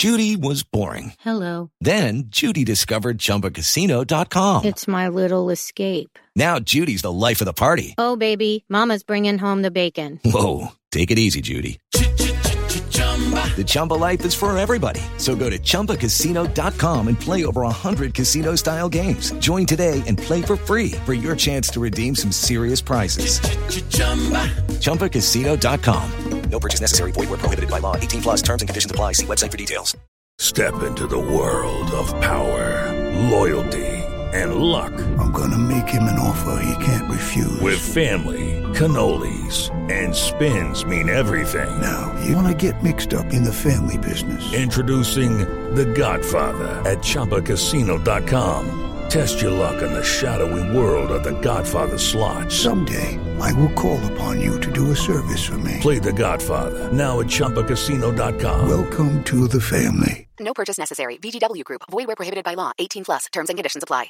Judy was boring. Hello. Then Judy discovered ChumbaCasino.com. It's my little escape. Now Judy's the life of the party. Oh, baby, mama's bringing home the bacon. Whoa, take it easy, Judy. The Chumba life is for everybody. So go to ChumbaCasino.com and play over 100 casino-style games. Join today and play for free for your chance to redeem some serious prizes. ChumbaCasino.com. No purchase necessary. Void where prohibited by law. 18 plus terms and conditions apply. See website for details. Step into the world of power, loyalty, and luck. I'm going to make him an offer he can't refuse. With family, cannolis, and spins mean everything. Now, you want to get mixed up in the family business. Introducing The Godfather at ChumbaCasino.com. Test your luck in the shadowy world of The Godfather slot. Someday, I will call upon you to do a service for me. Play The Godfather, now at ChumbaCasino.com. Welcome to the family. No purchase necessary. VGW Group. Void where prohibited by law. 18 plus. Terms and conditions apply.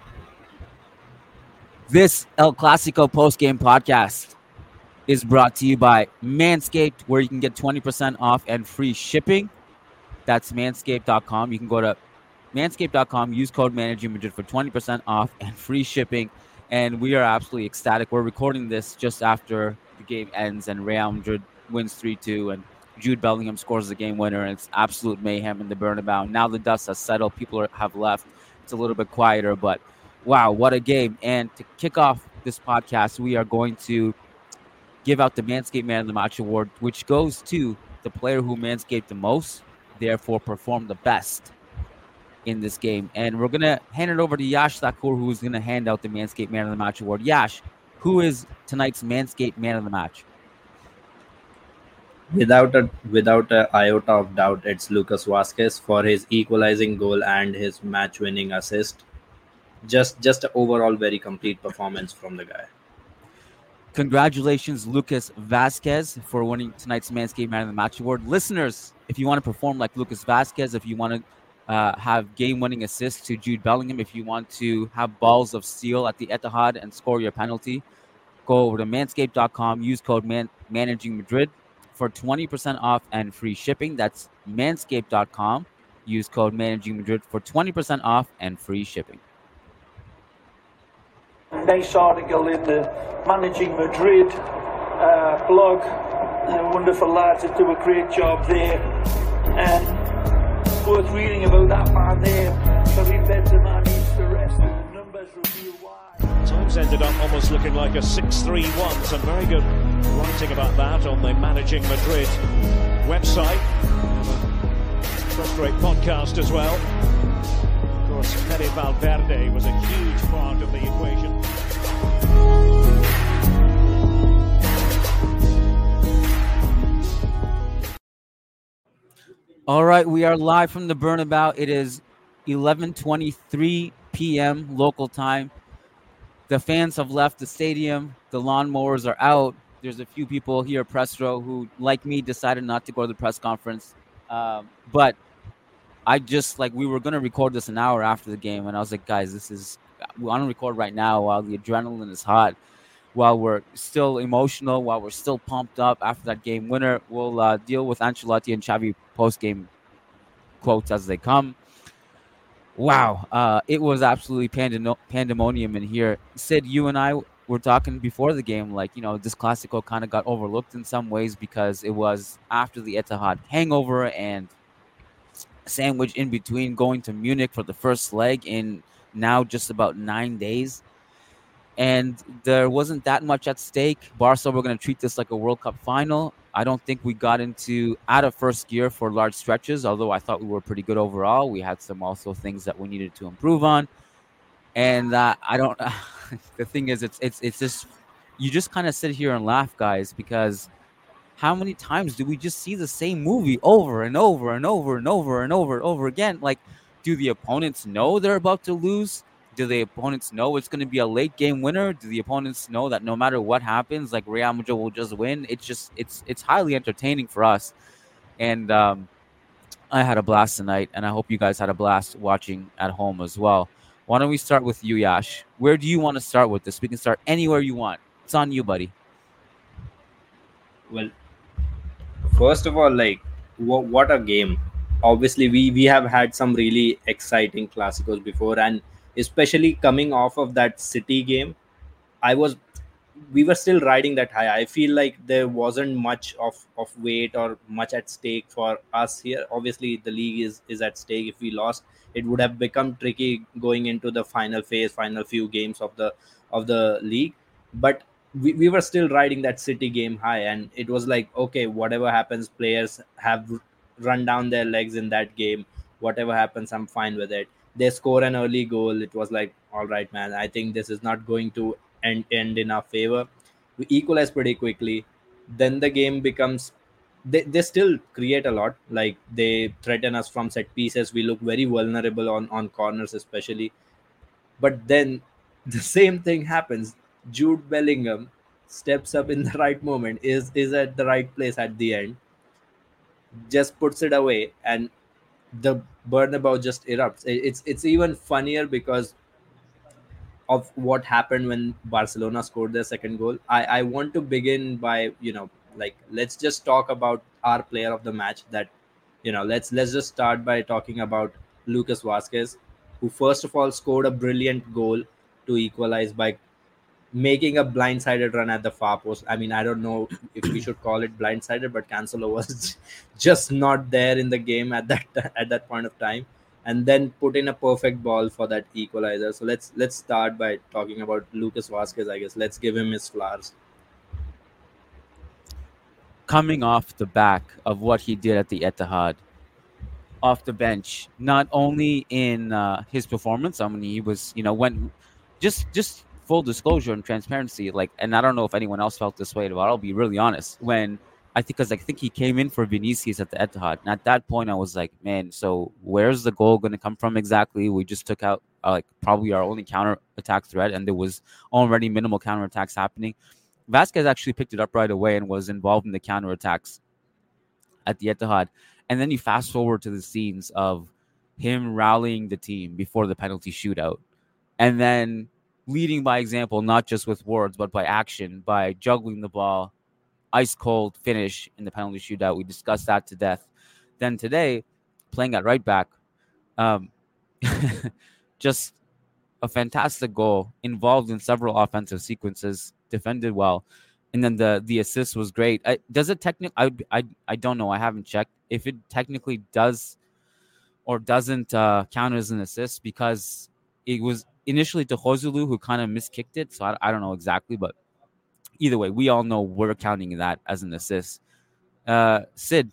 This El Clasico postgame podcast is brought to you by Manscaped, where you can get 20% off and free shipping. That's manscaped.com. You can go to manscaped.com, use code MANAGINGMADRID for 20% off and free shipping. And we are absolutely ecstatic. We're recording this just after the game ends and Real Madrid wins 3-2 and Jude Bellingham scores the game winner. And it's absolute mayhem in the Bernabeu. Now the dust has settled. People have left. It's a little bit quieter, but wow, what a game. And to kick off this podcast, we are going to give out the Manscaped Man of the Match Award, which goes to the player who manscaped the most, therefore performed the best in this game. And we're going to hand it over to Yash Thakur, who's going to hand out the Manscaped Man of the Match Award. Yash, who is tonight's Manscaped Man of the Match? Without a iota of doubt, it's Lucas Vazquez for his equalizing goal and his match-winning assist. Just an overall very complete performance from the guy. Congratulations, Lucas Vazquez, for winning tonight's Manscaped Man of the Match Award. Listeners, if you want to perform like Lucas Vazquez, if you want to have game-winning assists to Jude Bellingham, if you want to have balls of steel at the Etihad and score your penalty, go over to manscaped.com, use code MANAGINGMADRID for 20% off and free shipping. That's manscaped.com, use code MANAGINGMADRID for 20% off and free shipping. Nice article in the Managing Madrid blog. Wonderful lads that do a great job there. And worth reading about that man there. Karim Benzema needs to rest, and the numbers reveal why. Times ended up almost looking like a 6-3-1. Some very good writing about that on the Managing Madrid website. First-rate podcast as well. Of course, Fede Valverde was a huge part of the equation. All right, we are live from the Bernabeu. It is 11:23 p.m. local time. The fans have left the stadium. The lawnmowers are out. There's a few people here, press row, who, like me, decided not to go to the press conference. But we were going to record this an hour after the game, and I was like, guys, we want to record right now while the adrenaline is hot, while we're still emotional, while we're still pumped up after that game winner. We'll deal with Ancelotti and Xavi post-game quotes as they come. Wow, it was absolutely pandemonium in here. Sid, you and I were talking before the game, this Clasico kind of got overlooked in some ways because it was after the Etihad hangover and sandwich in between going to Munich for the first leg in now just about 9 days. And there wasn't that much at stake. Barca were going to treat this like a World Cup final. I don't think we got out of first gear for large stretches, although I thought we were pretty good overall. We had some also things that we needed to improve on. And the thing is, it's just, you just kind of sit here and laugh, guys, because how many times do we just see the same movie over and over and over and over and over and over again? Like, do the opponents know they're about to lose? Do the opponents know it's going to be a late game winner? Do the opponents know that no matter what happens, like Real Madrid will just win? It's highly entertaining for us. And I had a blast tonight, and I hope you guys had a blast watching at home as well. Why don't we start with you, Yash? Where do you want to start with this? We can start anywhere you want. It's on you, buddy. Well, first of all, what a game. obviously we have had some really exciting Clásicos before, and especially coming off of that City game, I was we were still riding that high. I feel like there wasn't much of weight or much at stake for us here. Obviously, the league is at stake. If we lost, it would have become tricky going into the final phase, final few games of the league. But we were still riding that City game high, and it was like, okay, whatever happens, players have run down their legs in that game. Whatever happens, I'm fine with it. They score an early goal. It was like, all right, man, I think this is not going to end in our favor. We equalize pretty quickly. Then the game becomes, they still create a lot. Like, they threaten us from set pieces. We look very vulnerable on corners especially. But then the same thing happens. Jude Bellingham steps up in the right moment, is at the right place at the end, just puts it away, and the Bernabeu just erupts. It's even funnier because of what happened when Barcelona scored their second goal. I want to begin by, like, let's just talk about our player of the match. That, let's just start by talking about Lucas Vazquez, who first of all scored a brilliant goal to equalize by making a blindsided run at the far post. I mean, I don't know if we should call it blindsided, but Cancelo was just not there in the game at that point of time, and then put in a perfect ball for that equalizer. So let's start by talking about Lucas Vazquez. I guess let's give him his flowers. Coming off the back of what he did at the Etihad, off the bench, not only in his performance. I mean, he was, when just full disclosure and transparency, like, and I don't know if anyone else felt this way, but I'll be really honest. When I think he came in for Vinicius at the Etihad, and at that point I was like, man, so where's the goal going to come from exactly? We just took out probably our only counter attack threat, and there was already minimal counter attacks happening. Vazquez actually picked it up right away and was involved in the counter attacks at the Etihad. And then you fast forward to the scenes of him rallying the team before the penalty shootout, and then leading by example, not just with words, but by action, by juggling the ball, ice cold finish in the penalty shootout. We discussed that to death. Then today, playing at right back, just a fantastic goal, involved in several offensive sequences, defended well, and then the assist was great. Does it technically? I don't know. I haven't checked if it technically does or doesn't count as an assist, because it was initially to Joselu who kind of miskicked it. So I don't know exactly, but either way, we all know we're counting that as an assist. Sid,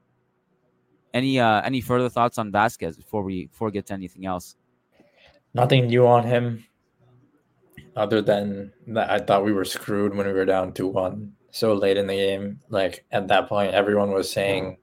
any further thoughts on Vazquez before we get to anything else? Nothing new on him, other than that I thought we were screwed when we were down 2-1 so late in the game. Like, at that point, everyone was saying,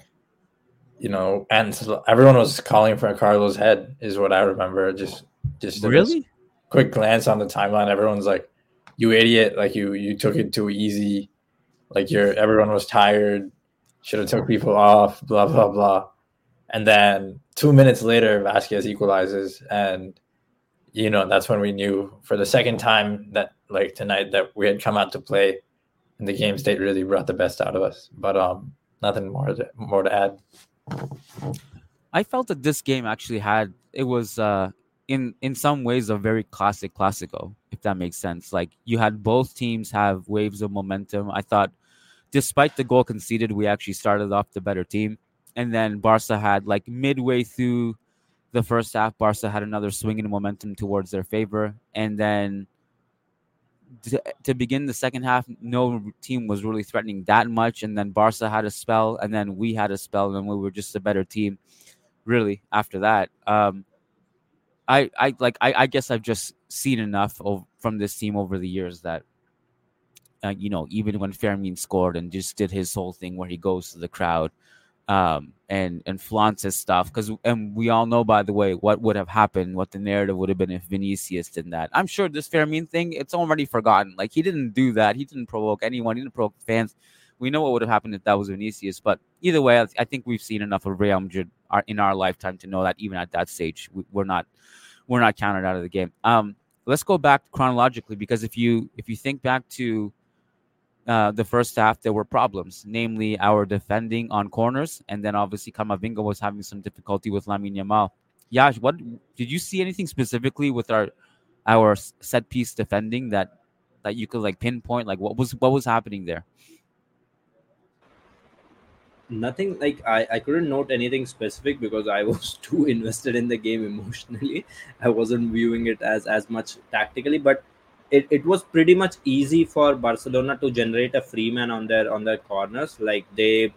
and everyone was calling for Carlos' head, is what I remember. Just really quick glance on the timeline. Everyone's like, "You idiot! Like, you took it too easy. Like, everyone was tired. Should have took people off. Blah blah blah." And then 2 minutes later, Vazquez equalizes, and that's when we knew for the second time that, like, tonight, that we had come out to play, and the game state really brought the best out of us. But nothing more to add. I felt that this game actually was in some ways a very classic Clásico, if that makes sense. Like, you had both teams have waves of momentum. I thought, despite the goal conceded, we actually started off the better team, and then Barca had, like, midway through the first half, Barca had another swing in momentum towards their favor, and then to begin the second half, no team was really threatening that much, and then Barca had a spell, and then we had a spell, and we were just a better team, really, after that. I guess I've just seen enough from this team over the years that, even when Fermin scored and just did his whole thing where he goes to the crowd and flaunts his stuff, and we all know, by the way, what would have happened, what the narrative would have been if Vinicius did that. I'm sure this Fermin thing, it's already forgotten. Like, he didn't do that. He didn't provoke anyone. He didn't provoke fans. We know what would have happened if that was Vinicius. But either way, I think we've seen enough of Real Madrid in our lifetime to know that even at that stage, we're not counted out of the game. Let's go back chronologically, because if you think back to the first half, there were problems, namely our defending on corners, and then obviously Kamavinga was having some difficulty with Lamine Yamal. Yash, what did you see anything specifically with our set piece defending that you could like pinpoint? Like what was happening there? Nothing, like I couldn't note anything specific because I was too invested in the game emotionally. I wasn't viewing it as much tactically, but it was pretty much easy for Barcelona to generate a free man on their corners. Like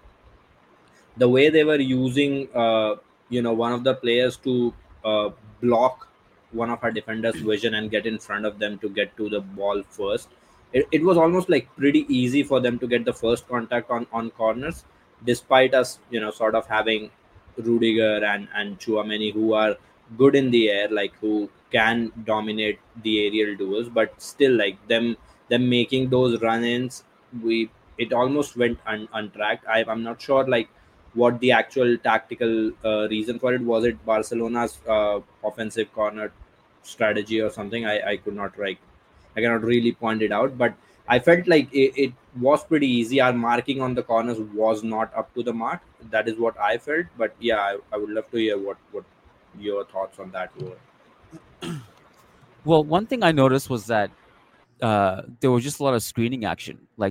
the way they were using one of the players to block one of our defenders vision and get in front of them to get to the ball first. It was almost like pretty easy for them to get the first contact on corners, despite us sort of having Rudiger and Chouameni, who are good in the air, like who can dominate the aerial duels, but still like them making those run-ins, it almost went untracked. I'm not sure like what the actual tactical reason for it was. It Barcelona's offensive corner strategy or something? I cannot really point it out, but I felt like it was pretty easy. Our marking on the corners was not up to the mark. That is what I felt. But yeah, I would love to hear what your thoughts on that were. Well, one thing I noticed was that there was just a lot of screening action. Like,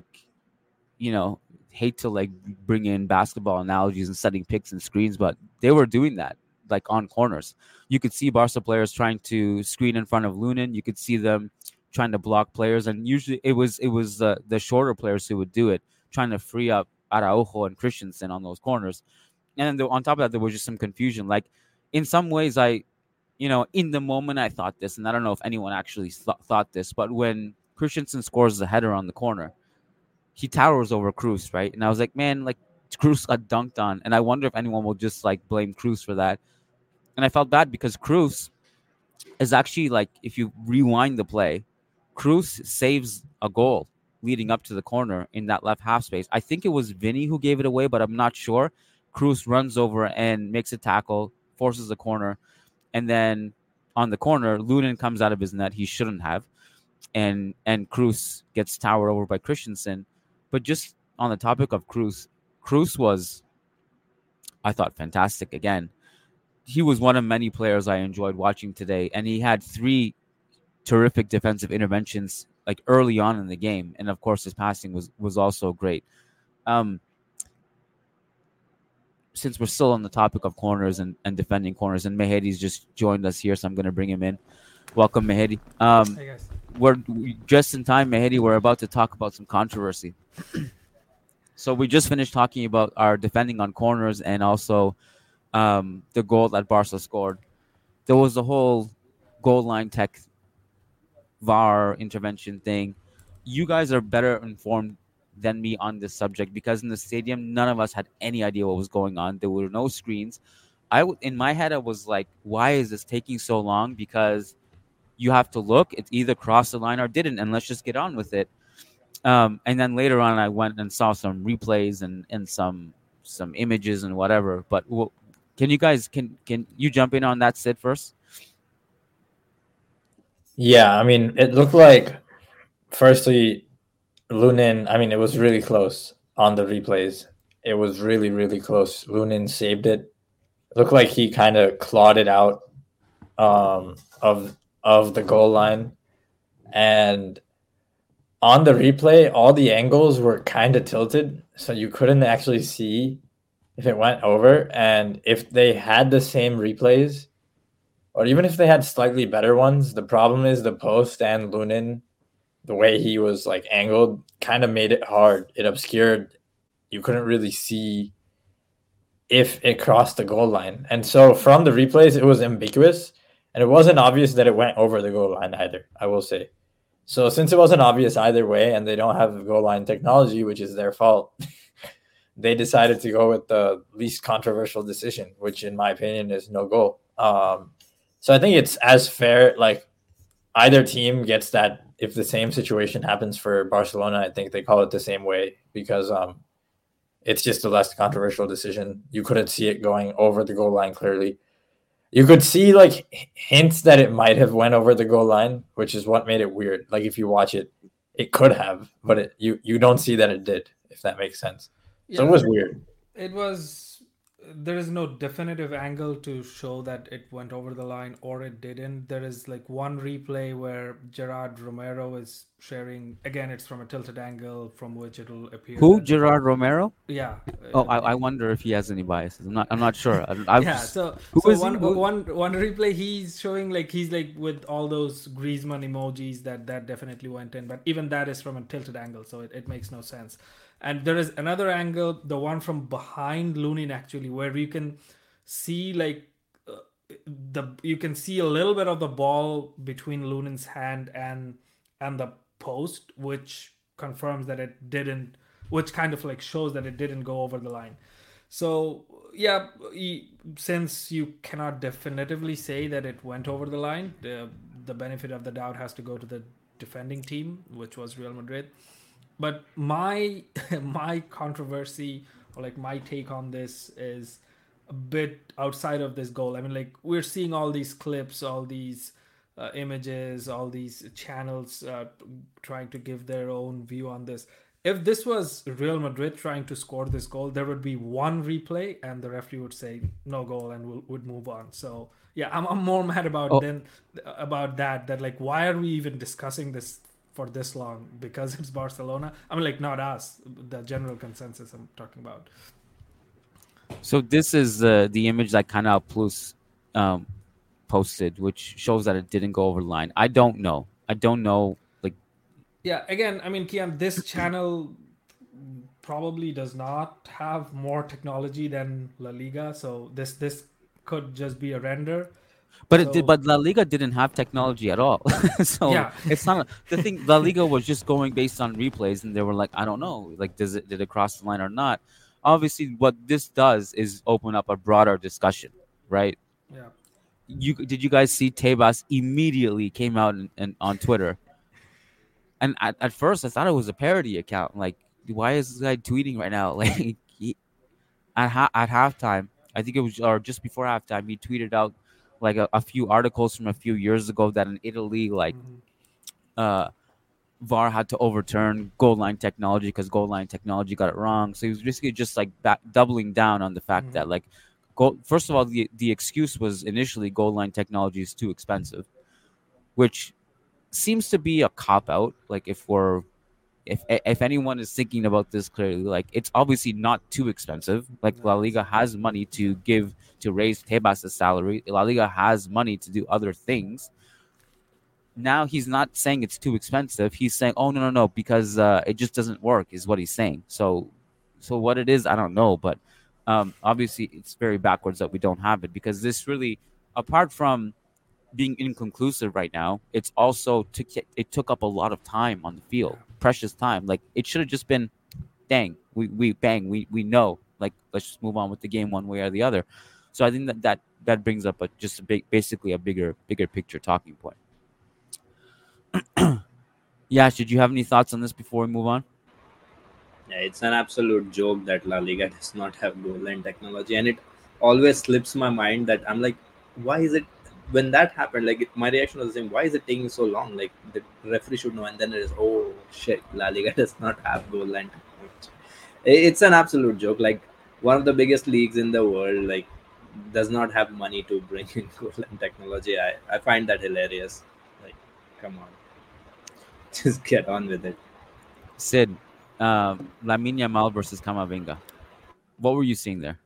hate to like bring in basketball analogies and setting picks and screens, but they were doing that like on corners. You could see Barca players trying to screen in front of Lunin. You could see them trying to block players, and usually it was the shorter players who would do it, trying to free up Araujo and Christensen on those corners. And then on top of that, there was just some confusion. Like in some ways, in the moment I thought this, and I don't know if anyone actually thought this, but when Christensen scores the header on the corner, he towers over Kroos, right? And I was like, man, like Kroos got dunked on, and I wonder if anyone will just like blame Kroos for that. And I felt bad because Kroos is actually like, if you rewind the play, Kroos saves a goal leading up to the corner in that left half space. I think it was Vinny who gave it away, but I'm not sure. Kroos runs over and makes a tackle, forces the corner, and then on the corner, Lunin comes out of his net. He shouldn't have, and Kroos gets towered over by Christensen. But just on the topic of Kroos was, I thought, fantastic again. He was one of many players I enjoyed watching today, and he had 3 terrific defensive interventions like early on in the game, and of course his passing was also great. Since we're still on the topic of corners and defending corners, and Mehedi's just joined us here, so I'm going to bring him in. Welcome, Mehedi. Hey guys. We're just in time, Mehedi. We're about to talk about some controversy. So we just finished talking about our defending on corners and also the goal that Barca scored. There was the whole goal line tech VAR intervention thing. You guys are better informed than me on this subject because in the stadium, none of us had any idea what was going on. There were no screens. In my head, I was like, why is this taking so long? Because you have to look. It either crossed the line or didn't, and let's just get on with it. And then later on, I went and saw some replays and some images and whatever. But can you guys can you jump in on that, Sid, first? Yeah, I mean, it looked like, firstly, Lunin, I mean, it was really close on the replays. It was really, really close. Lunin saved it. It looked like he kind of clawed it out of the goal line. And on the replay, all the angles were kind of tilted, so you couldn't actually see if it went over. And if they had the same replays, or even if they had slightly better ones, the problem is the post and Lunin, the way he was like angled, kind of made it hard. It obscured. You couldn't really see if it crossed the goal line. And so from the replays, it was ambiguous. And it wasn't obvious that it went over the goal line either, I will say. So since it wasn't obvious either way, and they don't have the goal line technology, which is their fault, they decided to go with the least controversial decision, which in my opinion is no goal. So I think it's as fair, like either team gets that. If the same situation happens for Barcelona, I think they call it the same way because it's just a less controversial decision. You couldn't see it going over the goal line clearly. You could see like hints that it might have went over the goal line, which is what made it weird. Like if you watch it, it could have, but you don't see that it did, if that makes sense. So it was weird. It was. There is no definitive angle to show that it went over the line or it didn't. There is like one replay where Gerard Romero is sharing. Again, it's from a tilted angle from which it will appear. Who? Gerard Romero? Yeah. Oh, I wonder if he has any biases. I'm not sure. So one replay he's showing like he's like with all those Griezmann emojis that definitely went in, but even that is from a tilted angle, so it makes no sense. And there is another angle, the one from behind Lunin actually, where you can see like you can see a little bit of the ball between Lunin's hand and the post, which confirms that it didn't, which kind of like shows that it didn't go over the line. So yeah, since you cannot definitively say that it went over the line, the benefit of the doubt has to go to the defending team, which was Real Madrid. But my controversy, or like my take on this, is a bit outside of this goal. I mean, like we're seeing all these clips, all these images, all these channels trying to give their own view on this. If this was Real Madrid trying to score this goal, there would be one replay and the referee would say no goal and would move on. So yeah, I'm more mad about that like why are we even discussing this for this long? Because it's Barcelona? I mean, like, not us, the general consensus I'm talking about. So this is the image that Canal Plus posted, which shows that it didn't go over the line. I don't know. Like, yeah, again, I mean, Kian, this channel probably does not have more technology than La Liga, so this could just be a render. But but La Liga didn't have technology at all. So yeah. It's not the thing. La Liga was just going based on replays, and they were like, I don't know, like did it cross the line or not? Obviously, what this does is open up a broader discussion, right? Yeah. Did you guys see Tebas immediately came out and on Twitter? And at first, I thought it was a parody account. Like, why is this guy tweeting right now? Like, at halftime, I think it was, or just before halftime, he tweeted out like a few articles from a few years ago that in Italy, like, VAR had to overturn goal line technology because goal line technology got it wrong. So he was basically just like doubling down on the fact that, like, first of all, the excuse was initially goal line technology is too expensive, which seems to be a cop out. Like, if anyone is thinking about this clearly, like, it's obviously not too expensive. Like, La Liga has money to give to raise Tebas' salary. La Liga has money to do other things. Now he's not saying it's too expensive. He's saying, oh, no, because it just doesn't work is what he's saying. So what it is, I don't know. But obviously it's very backwards that we don't have it, because this really, apart from being inconclusive right now, it's also took up a lot of time on the field, precious time. Like, it should have just been, dang, we know, like, let's just move on with the game one way or the other. So I think that brings up basically a bigger picture talking point. Yash, did you have any thoughts on this before we move on? Yeah, it's an absolute joke that La Liga does not have goal line technology, and it always slips my mind that I'm like, why is it, when that happened, like, my reaction was the same. Why is it taking so long? Like, the referee should know, and then it is, oh shit, La Liga does not have goal line technology. It's an absolute joke. Like, one of the biggest leagues in the world, like, does not have money to bring in goal line technology. I find that hilarious. Like, come on, just get on with it. Sid, Lamine Yamal versus Camavinga. What were you seeing there?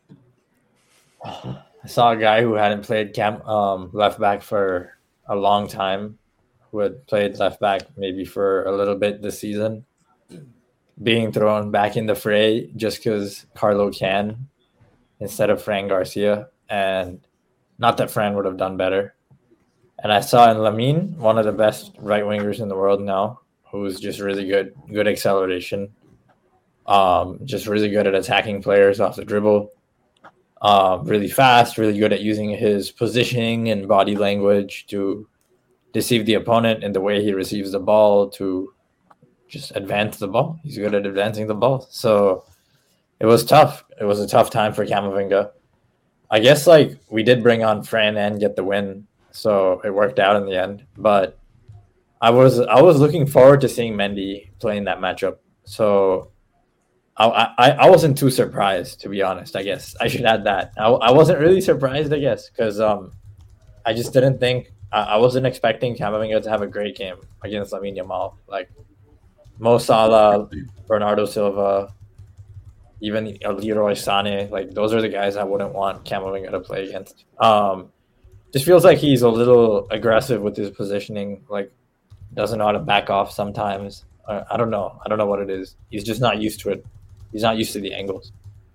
I saw a guy who hadn't played left back for a long time, who had played left back maybe for a little bit this season, being thrown back in the fray just because Carlo can instead of Fran Garcia. And not that Fran would have done better. And I saw in Lamine, one of the best right wingers in the world now, who's just really good acceleration, just really good at attacking players off the dribble. Really fast, really good at using his positioning and body language to deceive the opponent in the way he receives the ball to just advance the ball. He's good at advancing the ball. So it was tough. It was a tough time for Camavinga. I guess, like, we did bring on Fran and get the win, so it worked out in the end. But I was looking forward to seeing Mendy playing that matchup. So I wasn't too surprised, to be honest. I guess I should add that. I wasn't really surprised, I guess, because I just didn't think I wasn't expecting Camavinga to have a great game against Lamine Yamal. Like Mo Salah, Bernardo Silva, even Leroy Sané, like those are the guys I wouldn't want Camavinga to play against. Just feels like he's a little aggressive with his positioning, like doesn't know how to back off sometimes. I don't know what it is. He's just not used to it. He's not used to the angles.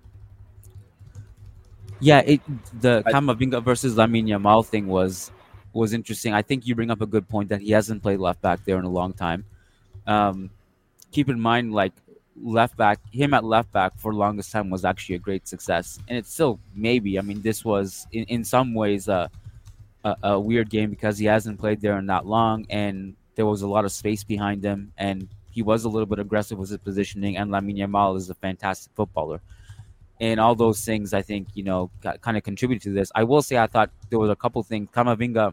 Yeah, the Camavinga versus Lamine Yamal thing was interesting. I think you bring up a good point that he hasn't played left back there in a long time. Keep in mind, like him at left back for the longest time was actually a great success, and it's still maybe. I mean, this was in some ways a weird game because he hasn't played there in that long, and there was a lot of space behind him, and he was a little bit aggressive with his positioning. And Lamine Yamal is a fantastic footballer. And all those things, I think, kind of contributed to this. I will say I thought there was a couple things. Camavinga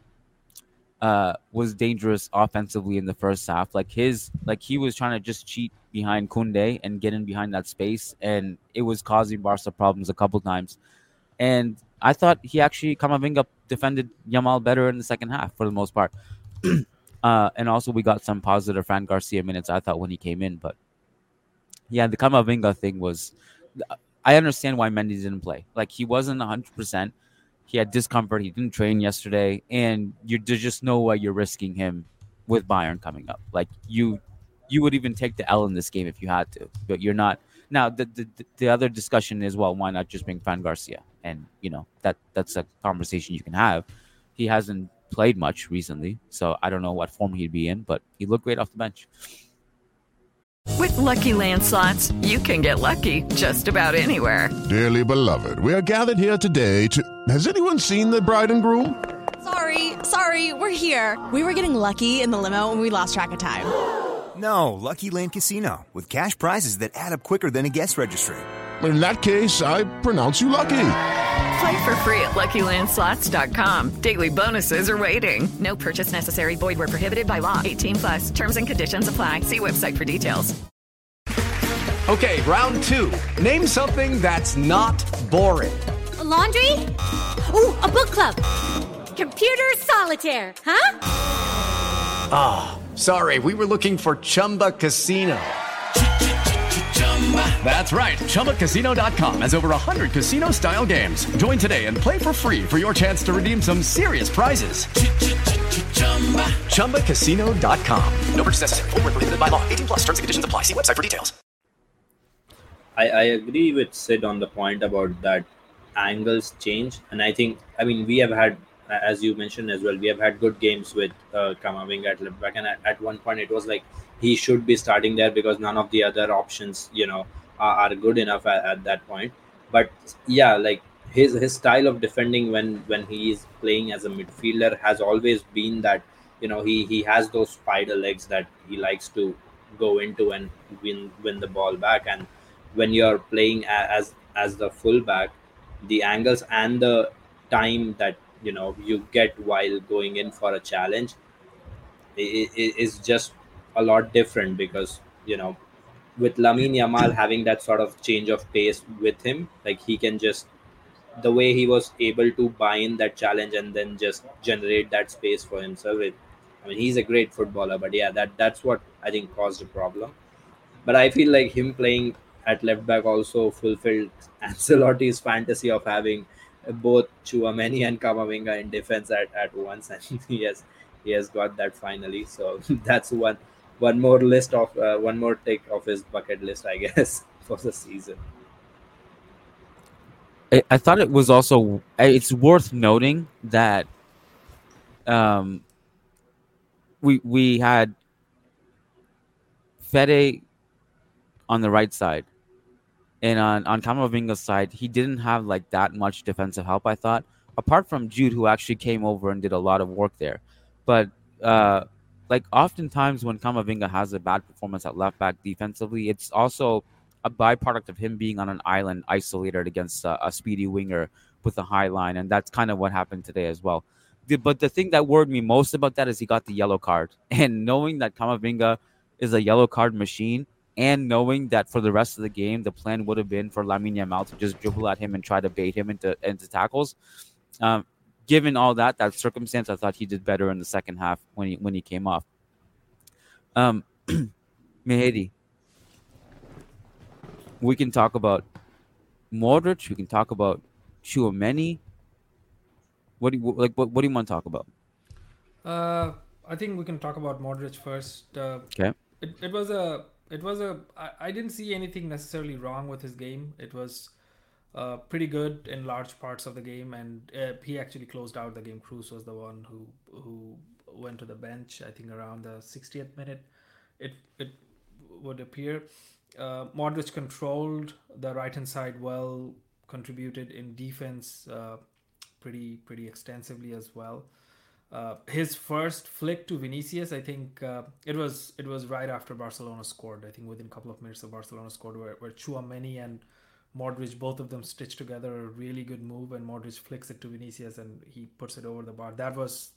was dangerous offensively in the first half. He was trying to just cheat behind Koundé and get in behind that space, and it was causing Barca problems a couple times. And I thought Camavinga defended Yamal better in the second half for the most part. And also we got some positive Fran Garcia minutes, I thought, when he came in. But yeah, the Camavinga thing was... I understand why Mendy didn't play. Like, he wasn't 100%. He had discomfort. He didn't train yesterday. And there's just no way you're risking him with Bayern coming up. Like, you would even take the L in this game if you had to. But you're not. Now, the other discussion is, well, why not just bring Fran Garcia? And, that's a conversation you can have. He hasn't played much recently, so I don't know what form he'd be in, but he looked great off the bench. With Lucky Land Slots, you can get lucky just about anywhere. Dearly beloved, we are gathered here today to... Has anyone seen the bride and groom? Sorry, we're here. We were getting lucky in the limo and we lost track of time. No, Lucky Land Casino, with cash prizes that add up quicker than a guest registry. In that case, I pronounce you lucky. Play for free at LuckyLandSlots.com. Daily bonuses are waiting. No purchase necessary. Void where prohibited by law. 18+. Terms and conditions apply. See website for details. Okay, round two. Name something that's not boring. A laundry? Ooh, a book club. Computer solitaire, huh? Ah, oh, sorry. We were looking for Chumba Casino. That's right. ChumbaCasino.com has over 100 casino-style games. Join today and play for free for your chance to redeem some serious prizes. ChumbaCasino.com. No purchase necessary. Void where prohibited by law. 18+. Terms and conditions apply. See website for details. I agree with Sid on the point about that angles change. And I mean, we have had, as you mentioned as well, we have had good games with Camavinga at left back. And at one point, it was like he should be starting there because none of the other options, are good enough at that point. But yeah, like his style of defending when he is playing as a midfielder has always been that, he has those spider legs that he likes to go into and win the ball back. And when you're playing as the fullback, the angles and the time that you get while going in for a challenge is just a lot different because with Lamine Yamal having that sort of change of pace with him, like he can just, the way he was able to buy in that challenge and then just generate that space for himself. I mean, he's a great footballer, but yeah, that's what I think caused a problem. But I feel like him playing at left back also fulfilled Ancelotti's fantasy of having both Tchouaméni and Camavinga in defense at once, and he has got that finally. So that's one more tick of his bucket list, I guess, for the season. I thought it was also, it's worth noting that we had Fede on the right side, and on Camavinga's side, he didn't have like that much defensive help, I thought, apart from Jude, who actually came over and did a lot of work there. But like oftentimes when Camavinga has a bad performance at left back defensively, it's also a byproduct of him being on an island isolated against a speedy winger with a high line. And that's kind of what happened today as well. But the thing that worried me most about that is he got the yellow card. And knowing that Camavinga is a yellow card machine, and knowing that for the rest of the game, the plan would have been for Lamine Yamal to just dribble at him and try to bait him into tackles. Given all that circumstance, I thought he did better in the second half when he came off. Mehdi, we can talk about Modric. We can talk about Tchouaméni. What do you want to talk about? I think we can talk about Modric first. Okay. It was I didn't see anything necessarily wrong with his game. It was pretty good in large parts of the game, and he actually closed out the game. Kroos was the one who went to the bench, I think around the 60th minute. It would appear. Modric controlled the right-hand side well, contributed in defense pretty extensively as well. His first flick to Vinicius, I think it was right after Barcelona scored. I think within a couple of minutes of Barcelona scored, where Tchouaméni and Modric, both of them stitched together a really good move, and Modric flicks it to Vinicius and he puts it over the bar. That was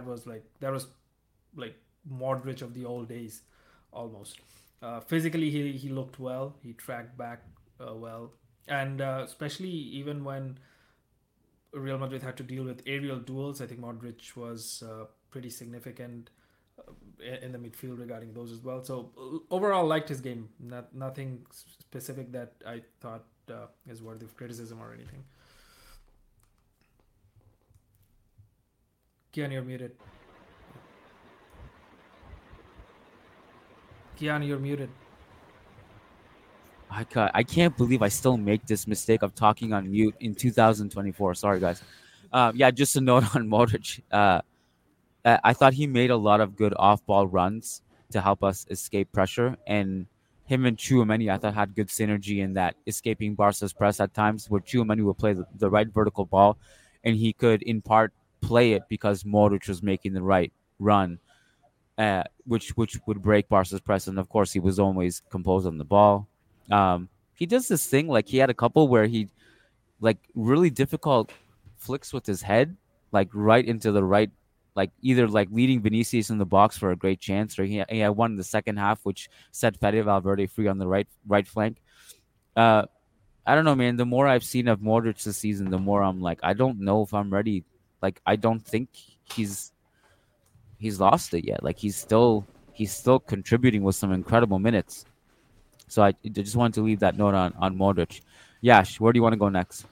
like Modric of the old days, almost. Physically, he looked well. He tracked back well, and especially even when Real Madrid had to deal with aerial duels, I think Modric was pretty significant in the midfield regarding those as well. So overall, liked his game. Nothing specific that I thought is worthy of criticism or anything. Kian, you're muted. Kian, you're muted. I can't believe I still make this mistake of talking on mute in 2024. Sorry, guys. Just a note on Modric. I thought he made a lot of good off-ball runs to help us escape pressure. And him and Tchouaméni, I thought, had good synergy in that, escaping Barca's press at times, where Tchouaméni would play the right vertical ball, and he could, in part, play it because Modric was making the right run, which would break Barca's press. And, of course, he was always composed on the ball. He does this thing, like he had a couple where he like really difficult flicks with his head, like right into the right, like either like leading Vinicius in the box for a great chance, or he had one in the second half which set Fede Valverde free on the right flank. I don't know, man. The more I've seen of Modric this season, the more I'm like, I don't know if I'm ready. Like, I don't think he's lost it yet. Like he's still contributing with some incredible minutes. So I just wanted to leave that note on Modric. Yash, where do you want to go next?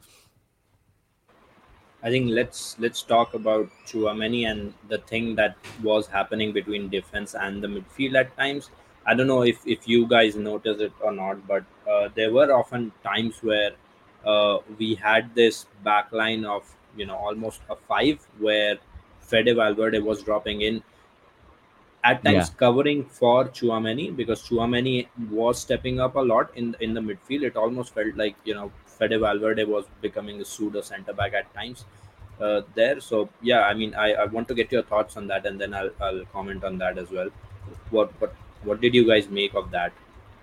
I think let's talk about Tchouaméni and the thing that was happening between defense and the midfield at times. I don't know if you guys noticed it or not, but there were often times where we had this back line of almost a 5 where Fede Valverde was dropping in at times covering for Tchouaméni, because Tchouaméni was stepping up a lot in the midfield. It almost felt like Fede Valverde was becoming a pseudo center back at times there. So I mean, I want to get your thoughts on that, and then I'll comment on that as well. What did you guys make of that?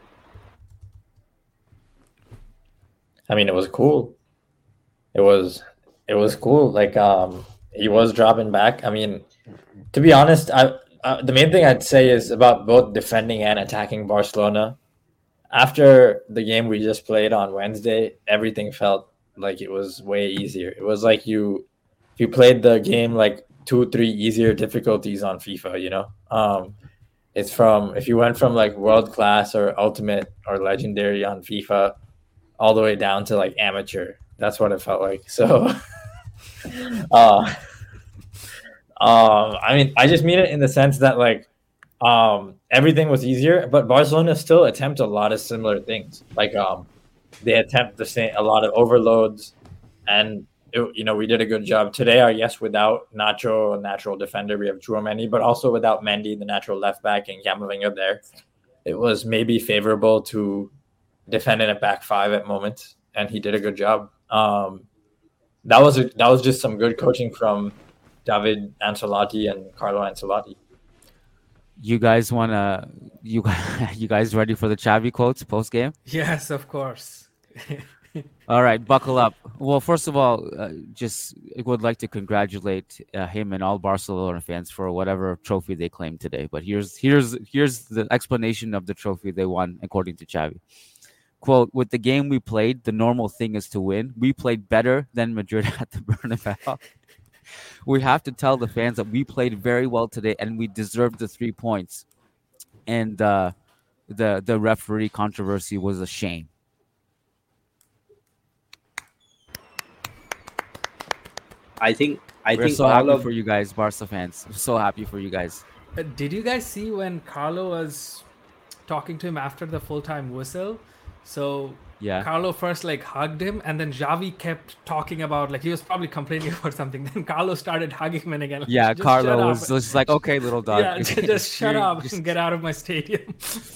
I mean, it was cool. It was cool. Like he was dropping back. I mean, to be honest, the main thing I'd say is about both defending and attacking Barcelona. After the game we just played on Wednesday, everything felt like it was way easier. It was like you played the game like 2-3 easier difficulties on FIFA, It's if you went from like world class or ultimate or legendary on FIFA all the way down to like amateur. That's what it felt like. So I mean, I just mean it in the sense that like everything was easier, but Barcelona still attempt a lot of similar things. Like they attempt a lot of overloads, and we did a good job today. Without Nacho, a natural defender, we have Tchouaméni, but also without Mendy, the natural left back, and Camavinga there, it was maybe favorable to defend in a back 5 at moments, and he did a good job. That was just some good coaching from David Ancelotti and Carlo Ancelotti. You guys you guys ready for the Xavi quotes post game? Yes, of course. All right, buckle up. Well, first of all, just would like to congratulate him and all Barcelona fans for whatever trophy they claimed today. But here's the explanation of the trophy they won, according to Xavi. Quote, with the game we played, the normal thing is to win. We played better than Madrid at the Bernabeu. We have to tell the fans that we played very well today and we deserved the 3 points. And the referee controversy was a shame. I think We're so happy for you guys, Barca fans. We're so happy for you guys. Did you guys see when Carlo was talking to him after the full-time whistle? So yeah, Carlo first like hugged him, and then Xavi kept talking about like he was probably complaining about something. Then Carlo started hugging him again. Like, yeah, Carlo was just like, okay, little dog. Yeah, just shut up and get out of my stadium.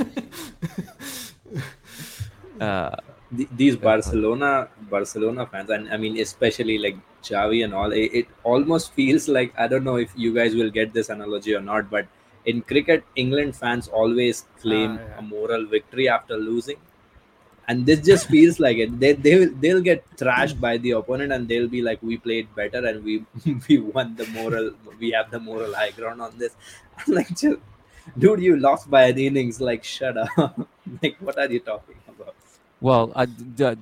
These Barcelona fans, and I mean especially like Xavi and all, it almost feels like, I don't know if you guys will get this analogy or not, but in cricket, England fans always claim a moral victory after losing, and this just feels like it. They'll get thrashed by the opponent, and they'll be like, we played better and we won the moral. We have the moral high ground on this. I'm like, just, dude, you lost by an innings. Like, shut up. Like, what are you talking about? Well, I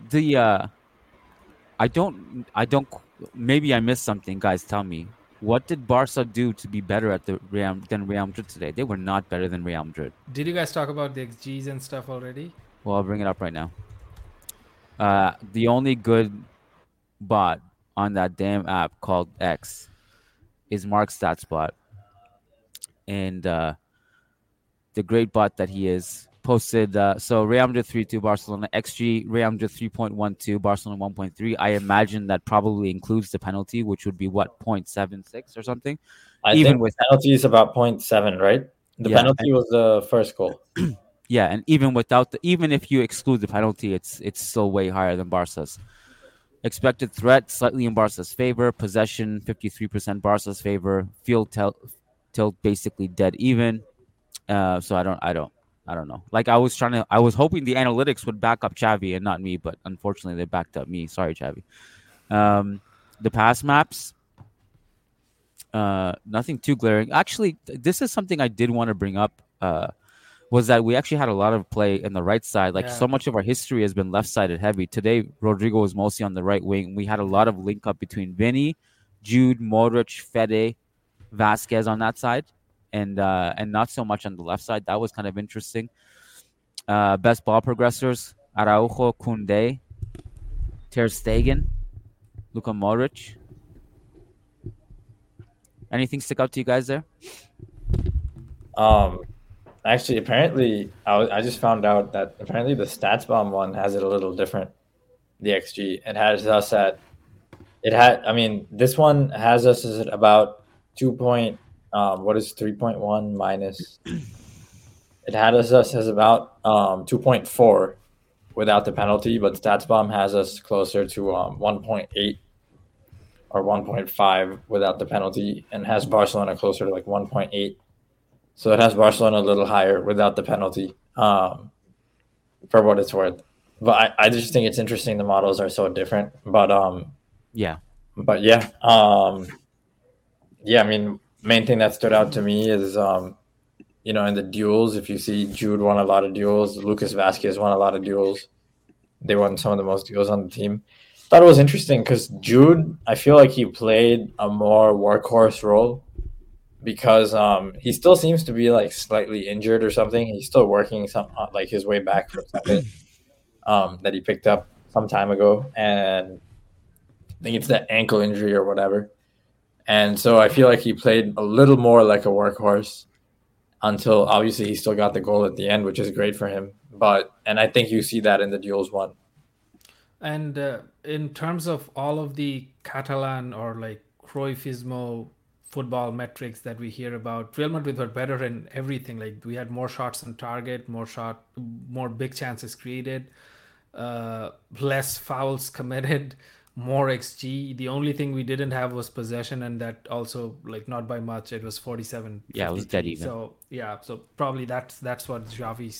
don't. Maybe I missed something, guys. Tell me, what did Barca do to be better at than Real Madrid today? They were not better than Real Madrid. Did you guys talk about the XGs and stuff already? Well, I'll bring it up right now. The only good bot on that damn app called X is Mark StatsBot, and the great bot that he is. Posted so Real Madrid 3-2 Barcelona XG, Real Madrid 3.12 Barcelona 1.3. I imagine that probably includes the penalty, which would be what, 0.76 or something. I think with penalty is about 0.7, right? The penalty was the first goal. Yeah, and even if you exclude the penalty, it's still way higher than Barca's. Expected threat slightly in Barca's favor, possession 53% Barca's favor, field tilt basically dead even. So I don't know. Like I was hoping the analytics would back up Xavi and not me, but unfortunately they backed up me. Sorry, Xavi. The pass maps, nothing too glaring. Actually, this is something I did want to bring up. Was that we actually had a lot of play in the right side. Like so much of our history has been left-sided heavy. Today, Rodrigo was mostly on the right wing. We had a lot of link up between Vinny, Jude, Modric, Fede, Vasquez on that side. And not so much on the left side. That was kind of interesting. Best ball progressors: Araujo, Koundé, Ter Stegen, Luka Modric. Anything stick out to you guys there? Actually, apparently, I just found out that apparently the StatsBomb one has it a little different. The XG, it has us at. This one has us at about 2. What is 3.1 minus? It had us as about 2.4 without the penalty, but StatsBomb has us closer to 1.8 or 1.5 without the penalty, and has Barcelona closer to like 1.8. So it has Barcelona a little higher without the penalty, for what it's worth. But I just think it's interesting. The models are so different. But main thing that stood out to me is, in the duels, if you see Jude won a lot of duels, Lucas Vasquez won a lot of duels. They won some of the most duels on the team. Thought it was interesting because Jude, I feel like he played a more workhorse role because he still seems to be like slightly injured or something. He's still working like his way back from something that he picked up some time ago. And I think it's that ankle injury or whatever. And so I feel like he played a little more like a workhorse until obviously he still got the goal at the end, which is great for him. And I think you see that in the duels one. And in terms of all of the Catalan or like Cruyffismo football metrics that we hear about, Real Madrid were better in everything. Like we had more shots on target, more big chances created, less fouls committed, more XG. The only thing we didn't have was possession, and that also like not by much. It was 47. Yeah, it was dead even. So probably that's what Xavi's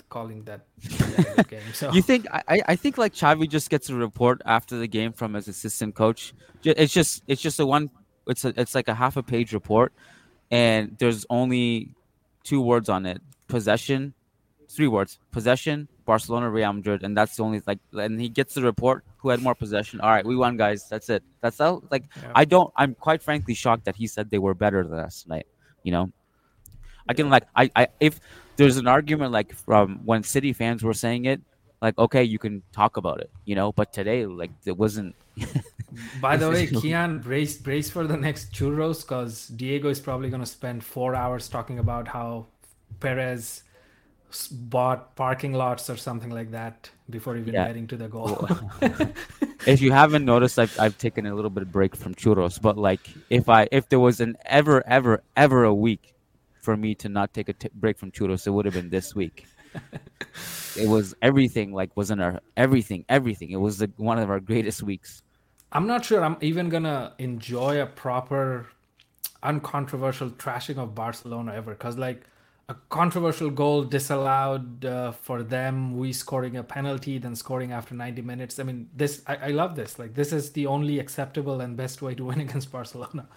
calling that a good game. So You think I think like Xavi just gets a report after the game from his assistant coach. It's just it's like a half a page report, and there's only 2 words on it: possession. 3 words: possession, Barcelona, Real Madrid, and that's the only And he gets the report: who had more possession. All right, we won, guys. That's it. That's how. I'm quite frankly shocked that he said they were better than us tonight. I can I if there's an argument from when City fans were saying it, okay, you can talk about it, but today it wasn't. By the way, Kian, brace for the next churros, because Diego is probably going to spend 4 hours talking about how Perez bought parking lots or something like that before even getting to the goal. If you haven't noticed, I've taken a little bit of break from churros, but if there was an ever a week for me to not take a break from churros, it would have been this week. It was everything wasn't our everything. It was one of our greatest weeks. I'm not sure I'm even gonna enjoy a proper uncontroversial trashing of Barcelona ever, because a controversial goal disallowed for them, we scoring a penalty, then scoring after 90 minutes. I mean, I love this. This is the only acceptable and best way to win against Barcelona.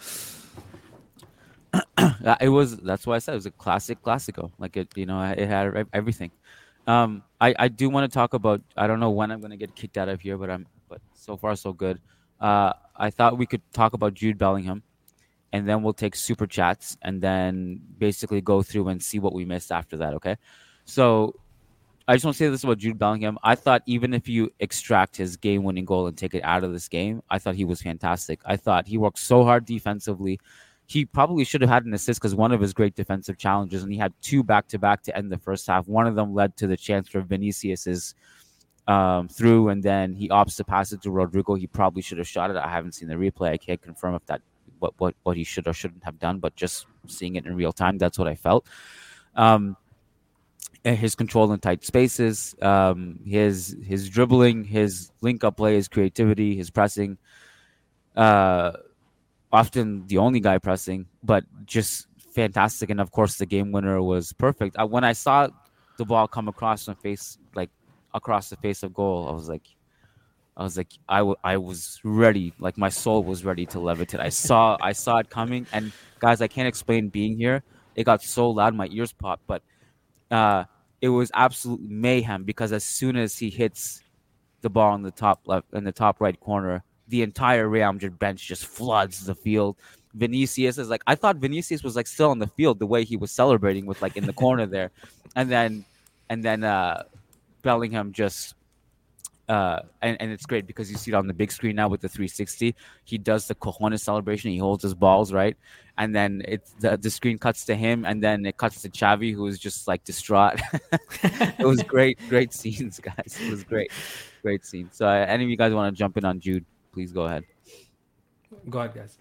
That's why I said it was a classico. It had everything. I do want to talk about, I don't know when I'm going to get kicked out of here, but so far so good. I thought we could talk about Jude Bellingham, and then we'll take super chats and then basically go through and see what we missed after that. Okay. So I just want to say this about Jude Bellingham. I thought even if you extract his game-winning goal and take it out of this game, I thought he was fantastic. I thought he worked so hard defensively. He probably should have had an assist because one of his great defensive challenges, and he had 2 back-to-back to end the first half. One of them led to the chance for Vinicius's through, and then he opts to pass it to Rodrigo. He probably should have shot it. I haven't seen the replay. I can't confirm if that what he should or shouldn't have done, but just seeing it in real time, that's what I felt. His control in tight spaces, his dribbling, his link-up play, his creativity, his pressing. Often the only guy pressing, but just fantastic. And of course, the game winner was perfect. When I saw the ball come across the face of goal, I was like, I was ready. My soul was ready to levitate. I saw it coming. And guys, I can't explain being here. It got so loud, my ears popped. But it was absolute mayhem, because as soon as he hits the ball in the top left, in the top right corner, the entire Real Madrid bench just floods the field. Vinicius is I thought Vinicius was still on the field the way he was celebrating with in the corner there, and then Bellingham just and it's great because you see it on the big screen now with the 360. He does the cojones celebration. He holds his balls right, and then the screen cuts to him, and then it cuts to Xavi, who is just distraught. It was great scenes, guys. It was great scenes. So any of you guys want to jump in on Jude? Please go ahead. Go ahead, guys.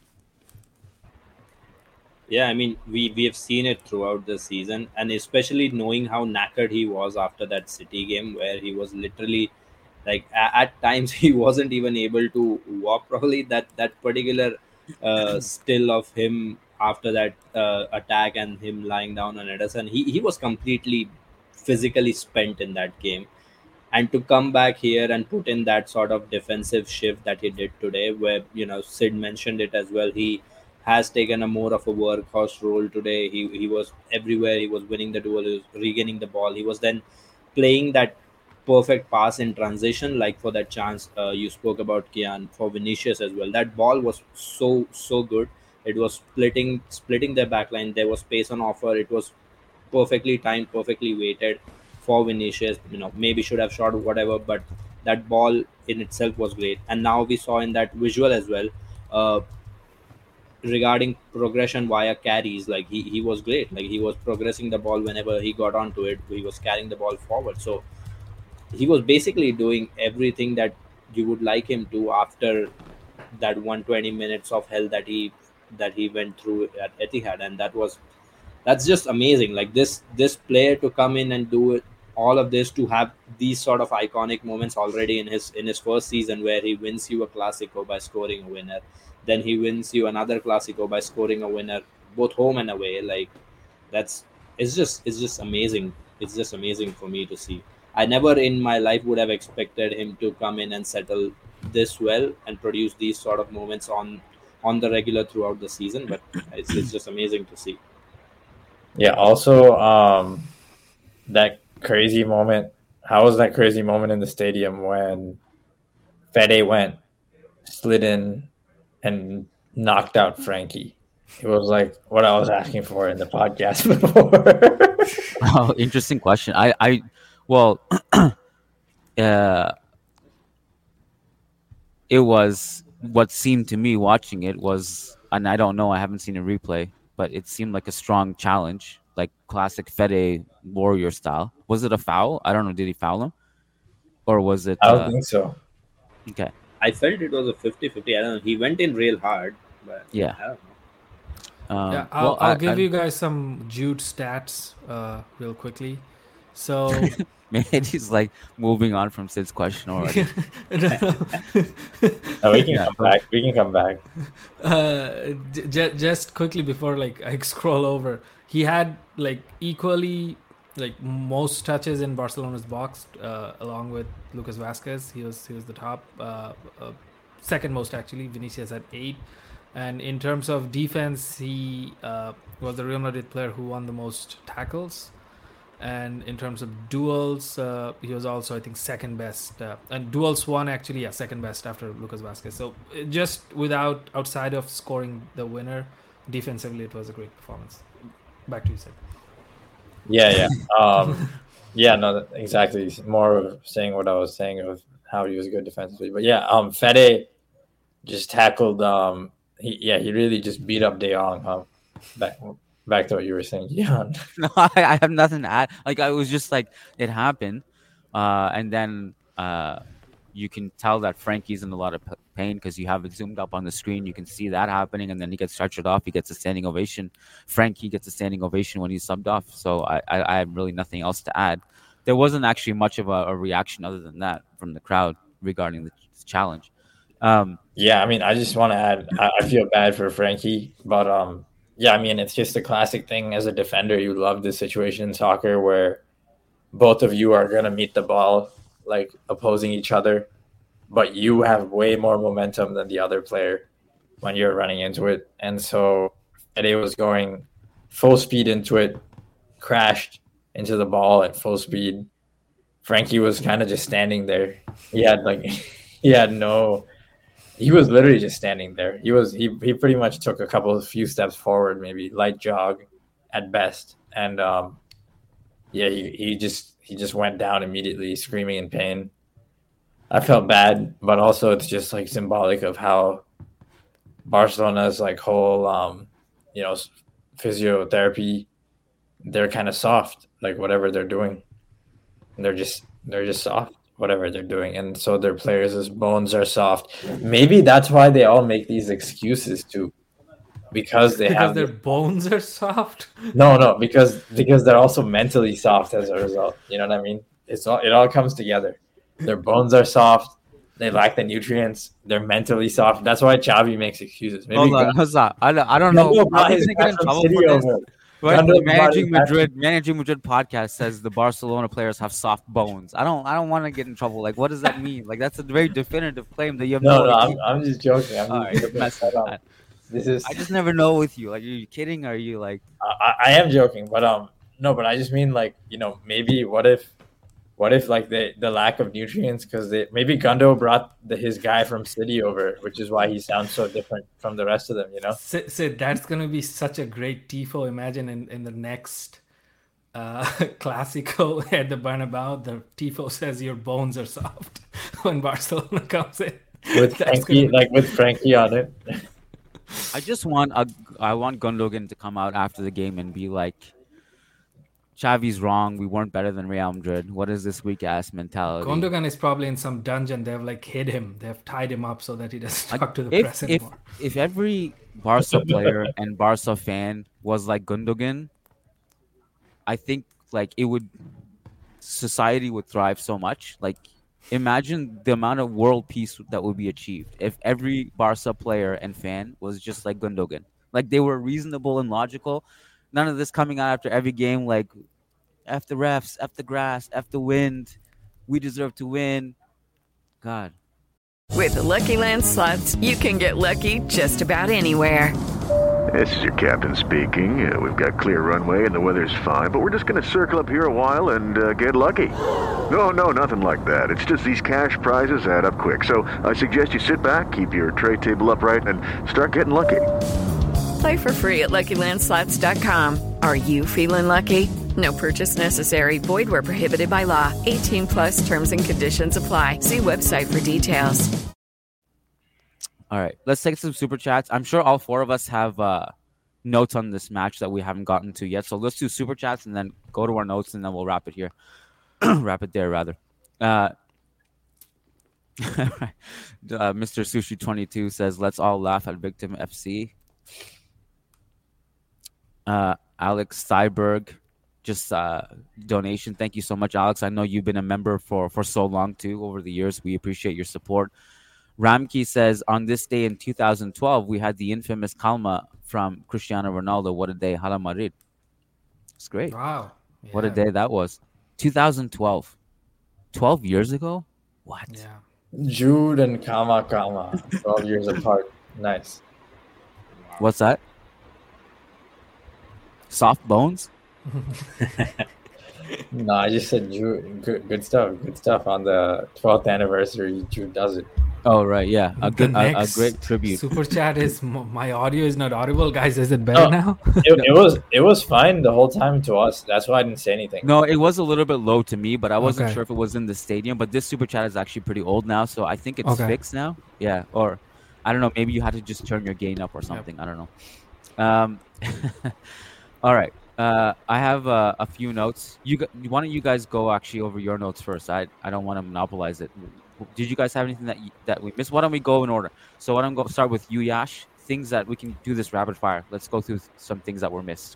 Yeah, I mean, we have seen it throughout the season, and especially knowing how knackered he was after that City game, where he was literally at times he wasn't even able to walk properly. That particular still of him after that attack and him lying down on Ederson, he was completely physically spent in that game. And to come back here and put in that sort of defensive shift that he did today, where, Sid mentioned it as well, he has taken a more of a workhorse role today. He was everywhere. He was winning the duel, he was regaining the ball. He was then playing that perfect pass in transition, for that chance you spoke about, Kian, for Vinicius as well. That ball was so good. It was splitting their backline. There was space on offer. It was perfectly timed, perfectly weighted for Vinicius. Maybe should have shot whatever, but that ball in itself was great. And now we saw in that visual as well, regarding progression via carries, he was great. He was progressing the ball whenever he got onto it. He was carrying the ball forward. So he was basically doing everything that you would like him to after that 120 minutes of hell that he went through at Etihad. And that's just amazing. This player to come in and do it, all of this, to have these sort of iconic moments already in his first season, where he wins you a Clasico by scoring a winner, then he wins you another Clasico by scoring a winner, both home and away. It's just amazing it's just amazing for me to see. I never in my life would have expected him to come in and settle this well and produce these sort of moments on the regular throughout the season. But it's just amazing to see. Yeah. Also, that crazy moment. How was that crazy moment in the stadium when Fede slid in, and knocked out Frankie? It was like what I was asking for in the podcast before. Oh, interesting question. It was what seemed to me watching it was, and I don't know, I haven't seen a replay, but it seemed like a strong challenge, like classic Fede warrior style. Was it a foul? I don't know. Did he foul him? Or was it? I don't think so. Okay. I felt it was a 50-50. I don't know. He went in real hard, but yeah. I don't know. I'll give you guys some Jude stats real quickly. So man, he's like moving on from Sid's question already. No, we can come back. We can come back. Just quickly before I scroll over, he had equally most touches in Barcelona's box, along with Lucas Vazquez. He was the top, second most actually. Vinicius had 8. And in terms of defense, he was the Real Madrid player who won the most tackles. And in terms of duels, he was also, I think, second best. And duels won, actually, second best after Lucas Vazquez. So just outside of scoring the winner, defensively, it was a great performance. Back to you, Sid. Yeah. Yeah, no, exactly. More of saying what I was saying of how he was good defensively. But yeah, Fede just tackled... He really just beat up De Jong. Back to what you were saying, Gian. No, I have nothing to add. I was just it happened, and then you can tell that Frankie's in a lot of pain because you have it zoomed up on the screen. You can see that happening, and then he gets stretchered off. He gets a standing ovation. Frankie gets a standing ovation when he's subbed off. So I have really nothing else to add. There wasn't actually much of a reaction other than that from the crowd regarding the challenge. Yeah, I mean, I just want to add, I feel bad for Frankie, but yeah, I mean, it's just a classic thing as a defender. You love this situation in soccer where both of you are going to meet the ball, opposing each other, but you have way more momentum than the other player when you're running into it. And so Fede was going full speed into it, crashed into the ball at full speed. Frankie was kind of just standing there. He was literally just standing there. He pretty much took a few steps forward, maybe light jog at best. And he just went down immediately, screaming in pain. I felt bad, but also it's just symbolic of how Barcelona's whole physiotherapy, they're kind of soft, whatever they're doing. They're just soft. Whatever they're doing, and so their players' bones are soft. Maybe that's why they all make these excuses too, because their bones are soft. No, because they're also mentally soft as a result. You know what I mean? It all comes together. Their bones are soft. They lack the nutrients. They're mentally soft. That's why Xavi makes excuses. Maybe hold on. I don't know. How is he getting in trouble for this? Right, the Managing Madrid podcast says the Barcelona players have soft bones. I don't want to get in trouble. What does that mean? That's a very definitive claim that you have. I'm just joking. I just never know with you. Are you kidding? Are you I am joking, but no, but I just mean maybe what if the lack of nutrients, because maybe Gundo brought his guy from City over, which is why he sounds so different from the rest of them, Sid, that's gonna be such a great tifo. Imagine in the next Clásico at the Bernabeu, the tifo says your bones are soft when Barcelona comes in. With Frankie on it. I want Gundogan to come out after the game and be like, Xavi's wrong. We weren't better than Real Madrid. What is this weak ass mentality? Gundogan is probably in some dungeon. They've hid him. They've tied him up so that he doesn't talk to the press anymore. If every Barca player and Barca fan was like Gundogan, I think society would thrive so much. Imagine the amount of world peace that would be achieved if every Barca player and fan was just like Gundogan. They were reasonable and logical. None of this coming out after every game, F the refs, F the grass, F the wind. We deserve to win. God. With the Lucky Land Slots, you can get lucky just about anywhere. This is your captain speaking. We've got clear runway and the weather's fine, but we're just going to circle up here a while and get lucky. No, nothing like that. It's just these cash prizes add up quick. So I suggest you sit back, keep your tray table upright, and start getting lucky. Play for free at LuckyLandSlots.com. Are you feeling lucky? No purchase necessary. Void where prohibited by law. 18 plus terms and conditions apply. See website for details. All right, let's take some super chats. I'm sure all four of us have notes on this match that we haven't gotten to yet. So let's do super chats and then go to our notes, and then we'll wrap it here. Wrap it there, rather. Mr. Sushi 22 says, "Let's all laugh at Victim FC." Alex Steiberg, just donation. Thank you so much, Alex. I know you've been a member for so long too over the years. We appreciate your support. Ramki says, on this day in 2012, we had the infamous Kalma from Cristiano Ronaldo. What a day. Hala Madrid. It's great. Wow. Yeah. What a day that was. 2012. 12 years ago? What? Yeah. Jude and Kama 12 years apart. Nice. What's that? Soft bones? No, I just said Jude. Good stuff. Good stuff on the 12th anniversary. Jude does it. Oh, right. Yeah. A great tribute. Super chat is my audio is not audible, guys. Is it better now? it was fine the whole time to us. That's why I didn't say anything. No, it was a little bit low to me, but I wasn't sure if it was in the stadium. But this super chat is actually pretty old now, so I think it's fixed now. Yeah. Or I don't know. Maybe you had to just turn your gain up or something. Yep. I don't know. All right. I have a few notes. Why don't you guys go actually over your notes first? I don't want to monopolize it. Did you guys have anything that we missed? Why don't we go in order? So why don't we start with you, Yash? Things that we can do this rapid fire. Let's go through some things that were missed.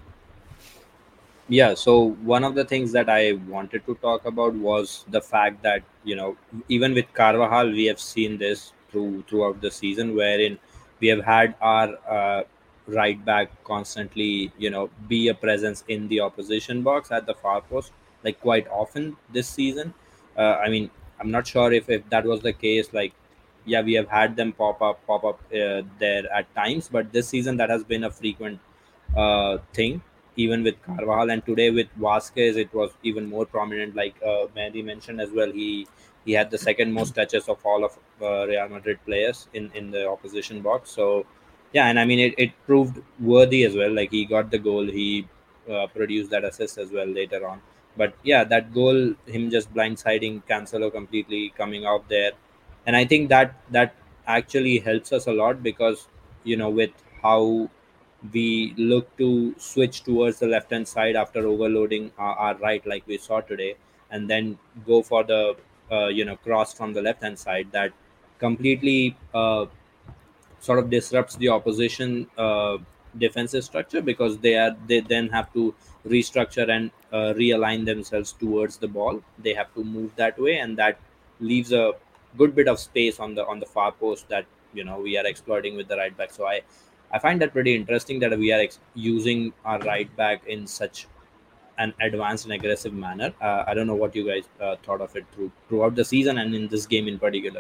Yeah, so one of the things that I wanted to talk about was the fact that, even with Carvajal, we have seen this throughout the season, wherein we have had our right back constantly, be a presence in the opposition box at the far post, like quite often this season. I'm not sure if that was the case. We have had them pop up there at times, but this season that has been a frequent thing, even with Carvajal. And today with Vasquez, it was even more prominent. Like Mehdi mentioned as well, he had the second most touches of all of Real Madrid players in the opposition box. So yeah, and it proved worthy as well. Like he got the goal, he produced that assist as well later on. But yeah, that goal, him just blindsiding Cancelo completely, coming out there. And I think that actually helps us a lot because, with how we look to switch towards the left-hand side after overloading our right, like we saw today, and then go for the, cross from the left-hand side, that completely sort of disrupts the opposition defensive structure, because they then have to restructure and realign themselves towards the ball. They have to move that way, and that leaves a good bit of space on the far post that we are exploiting with the right back. So I find that pretty interesting that we are using our right back in such an advanced and aggressive manner. I don't know what you guys thought of it throughout the season and in this game in particular.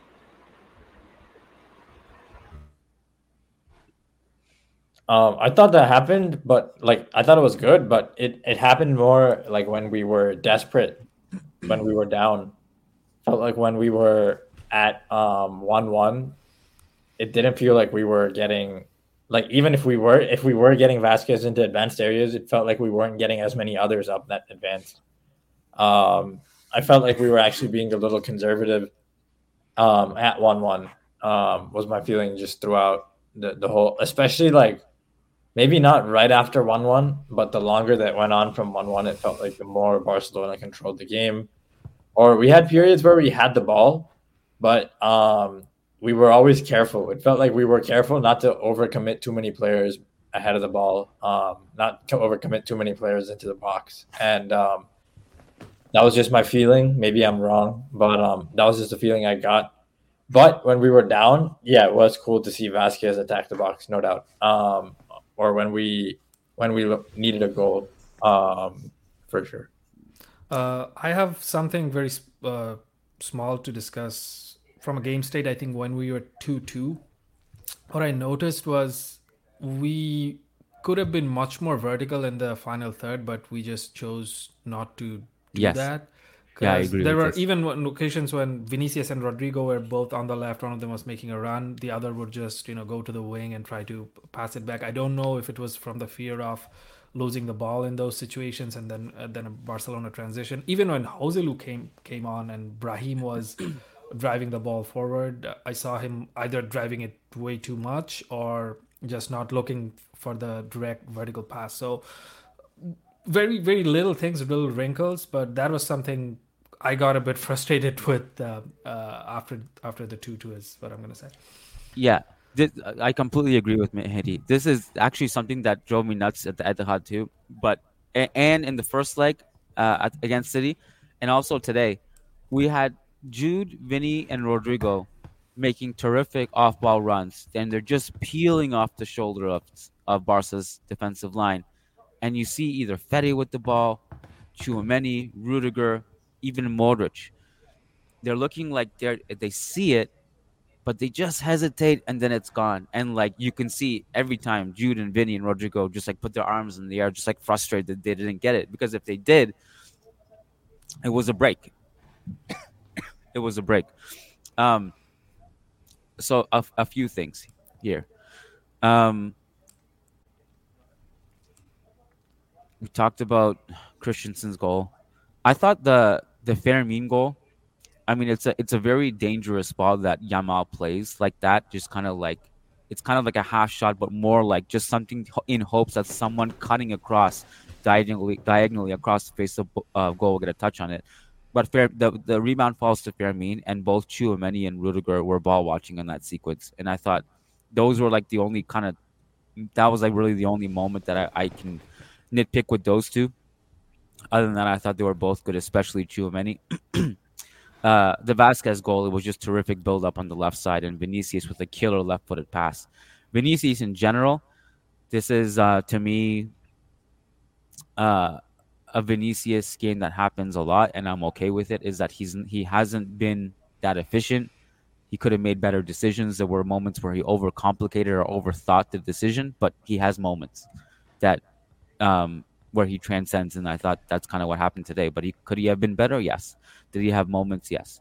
I thought that happened, but I thought it was good, but it happened more like when we were desperate, when we were down. Felt like when we were at 1-1, it didn't feel like we were getting, even if we were getting Vasquez into advanced areas, it felt like we weren't getting as many others up that advanced. I felt like we were actually being a little conservative at 1-1. Was my feeling just throughout the whole, especially maybe not right after 1-1, but the longer that went on from 1-1, it felt like the more Barcelona controlled the game. Or we had periods where we had the ball, but we were always careful. It felt like we were careful not to overcommit too many players ahead of the ball, not to overcommit too many players into the box. And that was just my feeling. Maybe I'm wrong, but that was just the feeling I got. But when we were down, yeah, it was cool to see Vasquez attack the box, no doubt. Or when we needed a goal. for sure. I have something very small to discuss from a game state. I think when we were 2-2, what I noticed was we could have been much more vertical in the final third, but we just chose not to do that. Yeah, I agree. There were even occasions when Vinicius and Rodrigo were both on the left. One of them was making a run. The other would just, go to the wing and try to pass it back. I don't know if it was from the fear of losing the ball in those situations, and then a Barcelona transition. Even when Joselu came on and Brahim was driving the ball forward, I saw him either driving it way too much or just not looking for the direct vertical pass. So very, very little things, little wrinkles, but that was something I got a bit frustrated with after the 2-2 is what I'm going to say. Yeah, I completely agree with Mehdi. This is actually something that drove me nuts at the Etihad too. But and in the first leg against City, and also today, we had Jude, Vinny, and Rodrigo making terrific off-ball runs, and they're just peeling off the shoulder of Barca's defensive line. And you see either Fede with the ball, Tchouaméni, Rudiger, even Modric. They're looking like they see it, but they just hesitate, and then it's gone. And like you can see every time Jude and Vinny and Rodrigo just like put their arms in the air, just like frustrated that they didn't get it. Because if they did, it was a break. It was a break. So a few things here. We talked about Christensen's goal. I thought the Fermin goal, I mean, it's a very dangerous ball that Yamal plays like that. Just kind of like, it's kind of like a half shot, but more like just something in hopes that someone cutting across diagonally across the face of goal will get a touch on it. But the rebound falls to Fermin, and both Tchouaméni and Rudiger were ball watching on that sequence. And I thought those were like the only that was like really the only moment that I can nitpick with those two. Other than that, I thought they were both good, especially Tchouaméni. The Vasquez goal, it was just terrific build-up on the left side, and Vinicius with a killer left-footed pass. Vinicius in general, this is, to me, a Vinicius game that happens a lot, and I'm okay with it, is that he hasn't been that efficient. He could have made better decisions. There were moments where he overcomplicated or overthought the decision, but he has moments that where he transcends, and I thought that's kind of what happened today. But could he have been better? Yes. Did he have moments? Yes.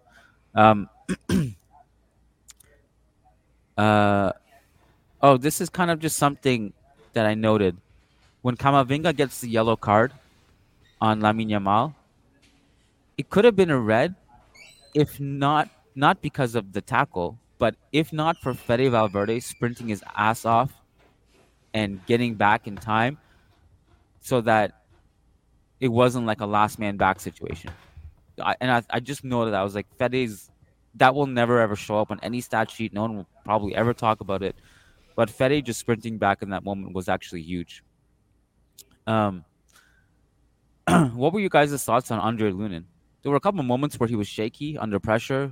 This is kind of just something that I noted. When Camavinga gets the yellow card on Lamine Yamal, it could have been a red, if not because of the tackle, but if not for Fede Valverde sprinting his ass off and getting back in time, so that it wasn't like a last man back situation. I just noted that. I was like, that will never ever show up on any stat sheet. No one will probably ever talk about it. But Fede just sprinting back in that moment was actually huge. What were you guys' thoughts on Andre Lunin? There were a couple of moments where he was shaky under pressure.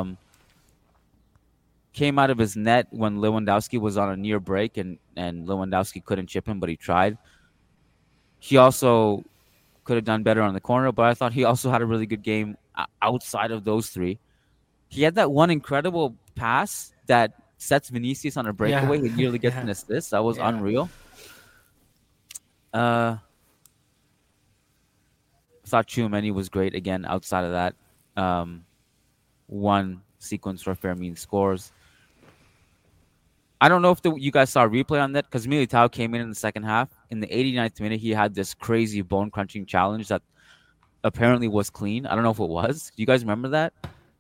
Came out of his net when Lewandowski was on a near break, and Lewandowski couldn't chip him, but he tried. He also could have done better on the corner, but I thought he also had a really good game outside of those three. He had that one incredible pass that sets Vinicius on a breakaway. He nearly gets an assist. That was unreal. I thought Tchouaméni was great again outside of that. One sequence where Fermin scores. I don't know if you guys saw a replay on that, because Militao came in the second half. In the 89th minute, he had this crazy bone-crunching challenge that apparently was clean. I don't know if it was. Do you guys remember that?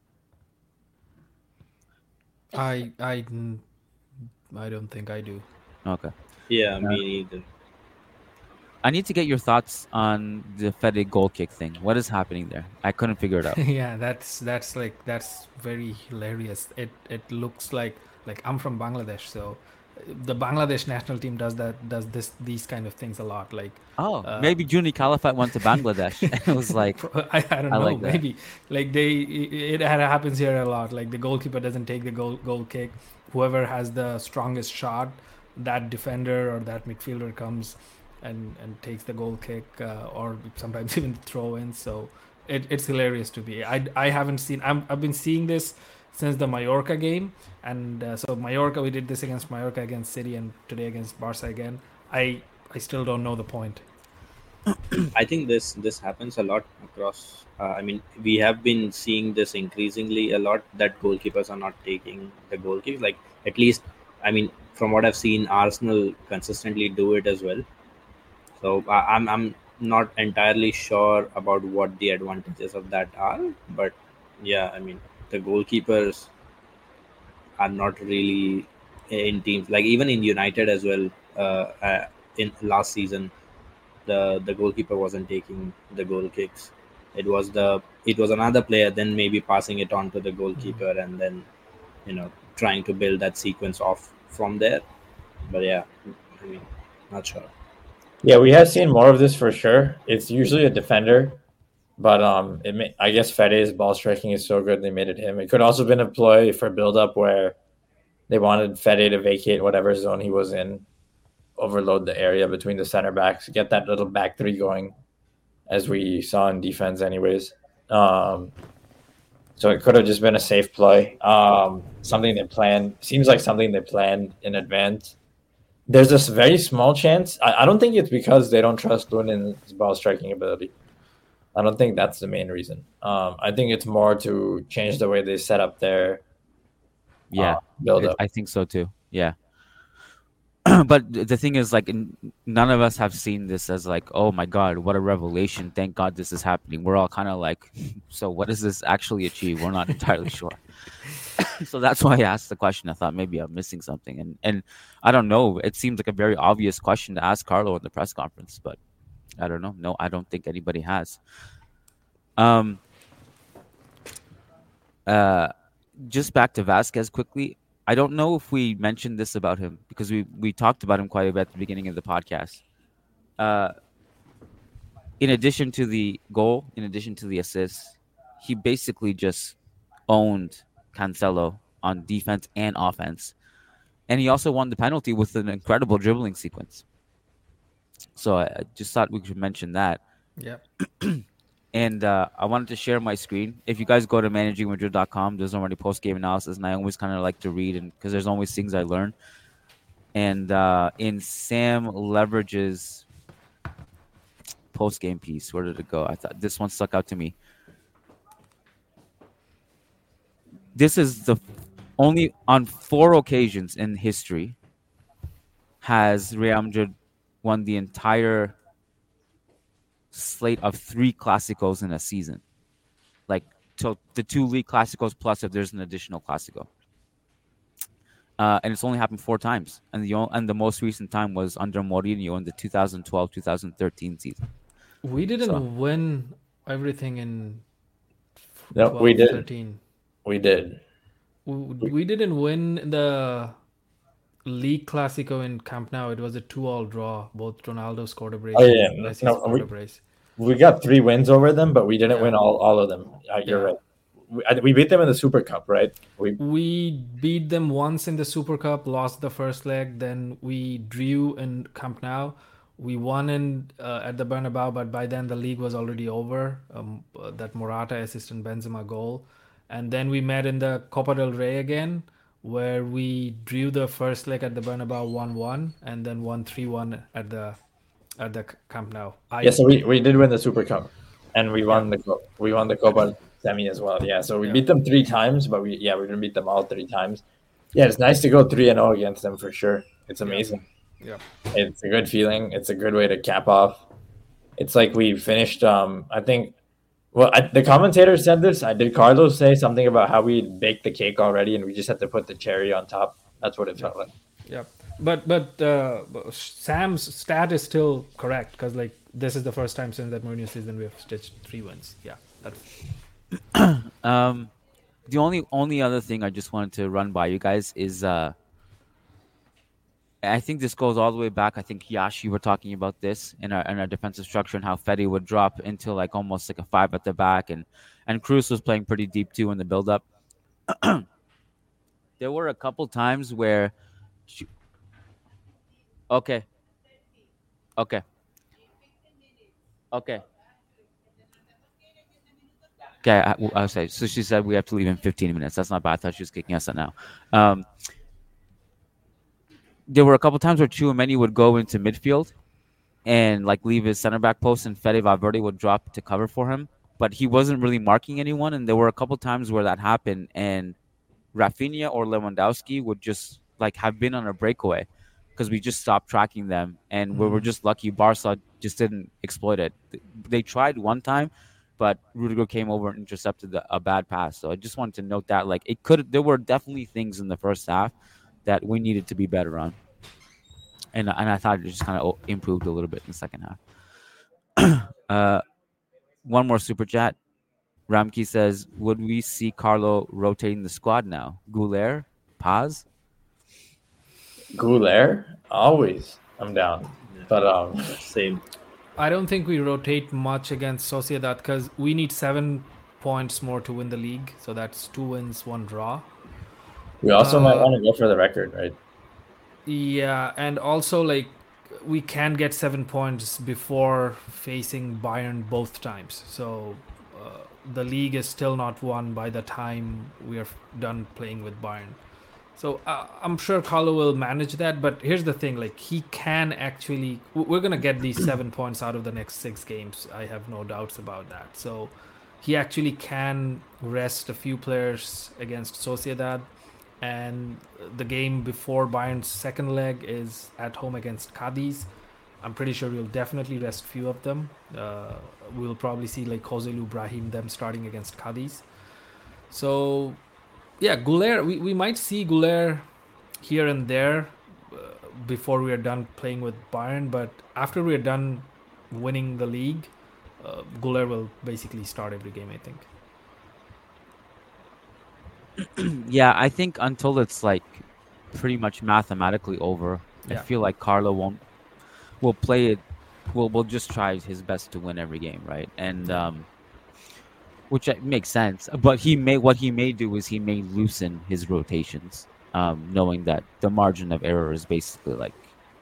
I don't think I do. Okay. Yeah, me neither. I need to get your thoughts on the Fede goal kick thing. What is happening there? I couldn't figure it out. Yeah, that's very hilarious. It looks like I'm from Bangladesh, so the Bangladesh national team does these kind of things a lot. Like maybe Juni Calafat went to Bangladesh. It was like I don't know, like maybe like it happens here a lot. Like the goalkeeper doesn't take the goal kick. Whoever has the strongest shot, that defender or that midfielder comes and takes the goal kick or sometimes even throw-ins. So it's hilarious to me. I haven't seen. I've been seeing this since the Mallorca game, and so Mallorca, we did this against Mallorca, against City, and today against Barca again. I still don't know the point. I think this happens a lot across. I mean, we have been seeing this increasingly a lot, that goalkeepers are not taking the goal kicks. Like, at least, I mean, from what I've seen, Arsenal consistently do it as well. So I'm not entirely sure about what the advantages of that are, but yeah, I mean, the goalkeepers are not really in teams, like even in United as well. In last season, the goalkeeper wasn't taking the goal kicks. It was another player then maybe passing it on to the goalkeeper, and then trying to build that sequence off from there. But yeah, I mean, not sure. Yeah, we have seen more of this for sure. It's usually a defender, but I guess Fede's ball striking is so good they made it him. It could also have been a ploy for build-up where they wanted Fede to vacate whatever zone he was in, overload the area between the center backs, get that little back three going, as we saw in defense anyways. So it could have just been a safe play. Something they planned. Seems like something they planned in advance. There's this very small chance. I don't think it's because they don't trust Lunen's ball striking ability. I don't think that's the main reason. I think it's more to change the way they set up their build up. I think so too. Yeah. But the thing is, like, none of us have seen this as like, oh my God, what a revelation. Thank God this is happening. We're all kind of like, so what does this actually achieve? We're not entirely sure. So that's why I asked the question. I thought maybe I'm missing something. And I don't know. It seems like a very obvious question to ask Carlo in the press conference, but I don't know. No, I don't think anybody has. Just back to Vasquez quickly. I don't know if we mentioned this about him because we talked about him quite a bit at the beginning of the podcast. In addition to the goal, in addition to the assist, he basically just owned Cancelo on defense and offense. And he also won the penalty with an incredible dribbling sequence. So I just thought we should mention that. Yeah. And I wanted to share my screen. If you guys go to managingmadrid.com, there's already post-game analysis, and I always kind of like to read, and because there's always things I learn. And in Sam Leverage's post-game piece, where did it go? I thought this one stuck out to me. This is the only on 4 occasions in history has Real Madrid won the entire slate of 3 Clásicos in a season. Like, so the 2 league Clásicos plus if there's an additional Clásico. And it's only happened 4 times. And the most recent time was under Mourinho in the 2012-2013 season. We didn't win everything in 12, we did. 13. We did. We didn't win the League Clásico in Camp Nou. It was a 2-2 draw. Both Ronaldo scored a brace. Oh yeah, we got 3 wins over them, but we didn't win all of them. You're right. We beat them in the Super Cup, right? We beat them once in the Super Cup, lost the first leg. Then we drew in Camp Nou. We won at the Bernabeu, but by then the league was already over. That Morata assistant Benzema goal. And then we met in the Copa del Rey again, where we drew the first leg at the Bernabeu 1-1 and then won 3-1 at the Camp Nou. So we did win the Super Cup, and we won the Copa semi as well. Yeah, so we beat them 3 times, but we didn't beat them all 3 times. Yeah, it's nice to go 3-0 against them for sure. It's amazing. Yeah, it's a good feeling. It's a good way to cap off. It's like we finished. I think. Well, the commentator said this. Did Carlos say something about how we baked the cake already and we just had to put the cherry on top? That's what it felt like. Yeah, but Sam's stat is still correct because like this is the first time since that Mourinho season we have stitched 3 wins. Yeah, that's. The only other thing I just wanted to run by you guys is I think this goes all the way back. I think Yash, you were talking about this in our defensive structure and how Fede would drop into like almost like a 5 at the back, and Cruz was playing pretty deep too in the build-up. There were a couple times where, okay, Okay. Okay. Okay, I'll say. So she said we have to leave in 15 minutes. That's not bad. I thought she was kicking us out now. There were a couple times where Tchouaméni would go into midfield and like leave his center back post, and Fede Valverde would drop to cover for him. But he wasn't really marking anyone, and there were a couple times where that happened, and Rafinha or Lewandowski would just like have been on a breakaway because we just stopped tracking them, and we were just lucky Barca just didn't exploit it. They tried one time, but Rudiger came over and intercepted a bad pass. So I just wanted to note that like there were definitely things in the first half that we needed to be better on, and I thought it just kind of improved a little bit in the second half. One more super chat. Ramki says, would we see Carlo rotating the squad now? Goulet? Paz? Goulet? Always. I'm down. But same. I don't think we rotate much against Sociedad because we need 7 points more to win the league. So that's 2 wins, 1 draw. We also might want to go for the record, right? Yeah, and also like we can get 7 points before facing Bayern both times. So the league is still not won by the time we are done playing with Bayern. So I'm sure Carlo will manage that. But here's the thing, like he can actually, we're going to get these 7 points out of the next 6 games. I have no doubts about that. So he actually can rest a few players against Sociedad. And the game before Bayern's second leg is at home against Cadiz. I'm pretty sure we'll definitely rest few of them. We'll probably see like Joselu, Brahim, them starting against Cadiz. So, yeah, Goulet, we might see Goulet here and there before we are done playing with Bayern. But after we are done winning the league, Goulet will basically start every game, I think. Yeah, I think until it's like pretty much mathematically over, I feel like Carlo will play it. Will just try his best to win every game, right? And which makes sense. But what he may do is he may loosen his rotations, knowing that the margin of error is basically like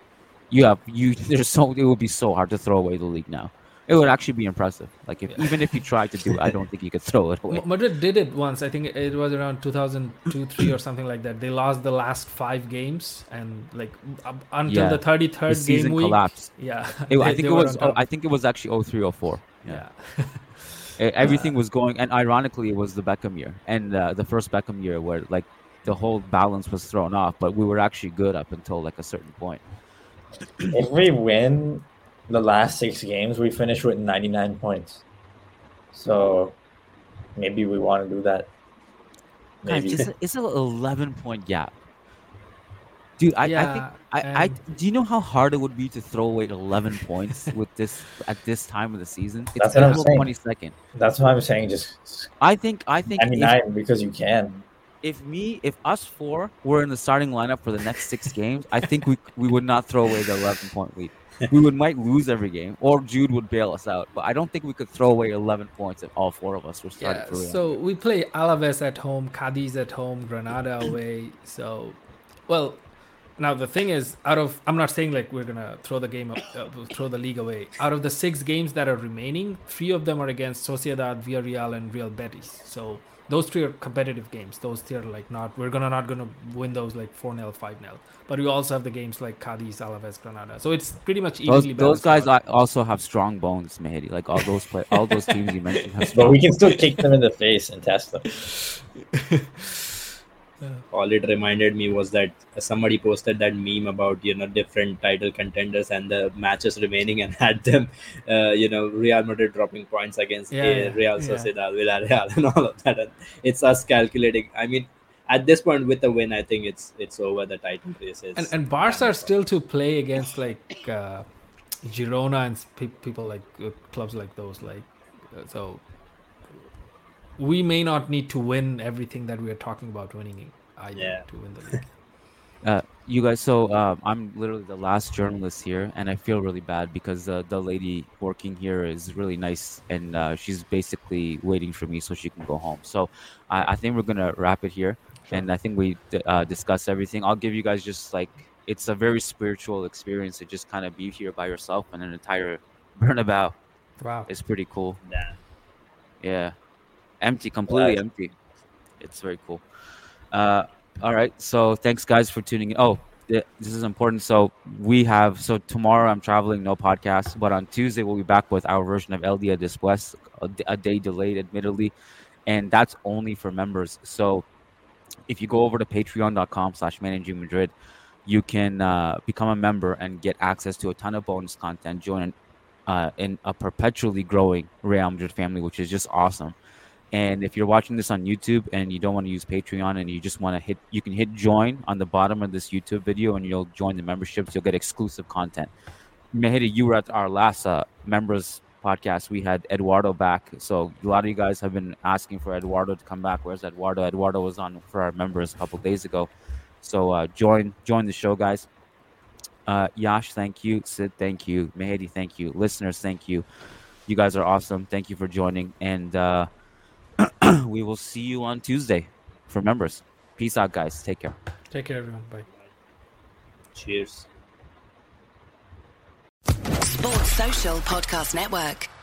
it would be so hard to throw away the league now. It would actually be impressive. Like even if you tried to do it, I don't think you could throw it away. Madrid did it once. I think it was around 2002-3 or something like that. They lost the last 5 games, and like until the 33rd game week, collapsed. Yeah, I think it was actually 03-04. Yeah. Everything was going, and ironically, it was the Beckham year, and the first Beckham year where like the whole balance was thrown off. But we were actually good up until like a certain point. If we win the last 6 games, we finished with 99 points. So maybe we want to do that. Maybe. It's an 11-point gap. Dude, I think do you know how hard it would be to throw away 11 points with this at this time of the season? It's April 22nd. That's what I'm saying. I think 99 because you can. If us 4 were in the starting lineup for the next 6 games, I think we would not throw away the 11-point lead. We might lose every game, or Jude would bail us out. But I don't think we could throw away 11 points if all 4 of us were starting for Real. So we play Alaves at home, Cadiz at home, Granada away. So, well, now the thing is, I'm not saying like we're gonna throw the league away. Out of the 6 games that are remaining, 3 of them are against Sociedad, Villarreal, and Real Betis. So those 3 are competitive games. Those 3 are like not gonna win those like 4-0, 5-0. But we also have the games like Cadiz, Alaves, Granada. So it's pretty much evenly balanced. Those guys also have strong bones, Mehdi. Like all those teams you mentioned have strong But we can still kick them in the face and test them. All it reminded me was that somebody posted that meme about different title contenders and the matches remaining, and had them Real Madrid dropping points against Real Sociedad, Villarreal, and all of that. And it's us calculating. I mean, at this point with the win, I think it's over. The title race is. And Barca are still to play against like Girona and people like clubs like those. So we may not need to win everything that we are talking about winning either to win the league. You guys, so I'm literally the last journalist here, and I feel really bad because the lady working here is really nice, and she's basically waiting for me so she can go home. So I think we're going to wrap it here, and I think we discussed everything. I'll give you guys just like it's a very spiritual experience to just kind of be here by yourself in an entire Bernabeu. Wow. It's pretty cool. Yeah. Yeah. Empty, completely empty. It's very cool. All right. So thanks, guys, for tuning in. Oh, this is important. So tomorrow I'm traveling, no podcast. But on Tuesday, we'll be back with our version of El Dia Después, a day delayed, admittedly. And that's only for members. So if you go over to patreon.com/Managing Madrid, you can become a member and get access to a ton of bonus content, join in a perpetually growing Real Madrid family, which is just awesome. And if you're watching this on YouTube and you don't want to use Patreon and you just want to you can hit join on the bottom of this YouTube video and you'll join the memberships. You'll get exclusive content. Mehdi, you were at our last members podcast. We had Eduardo back. So a lot of you guys have been asking for Eduardo to come back. Where's Eduardo? Eduardo was on for our members a couple days ago. So join the show, guys. Yash, thank you. Sid, thank you. Mehdi, thank you. Listeners, thank you. You guys are awesome. Thank you for joining. And we will see you on Tuesday for members. Peace out, guys. Take care. Take care, everyone. Bye. Cheers. Sports Social Podcast Network.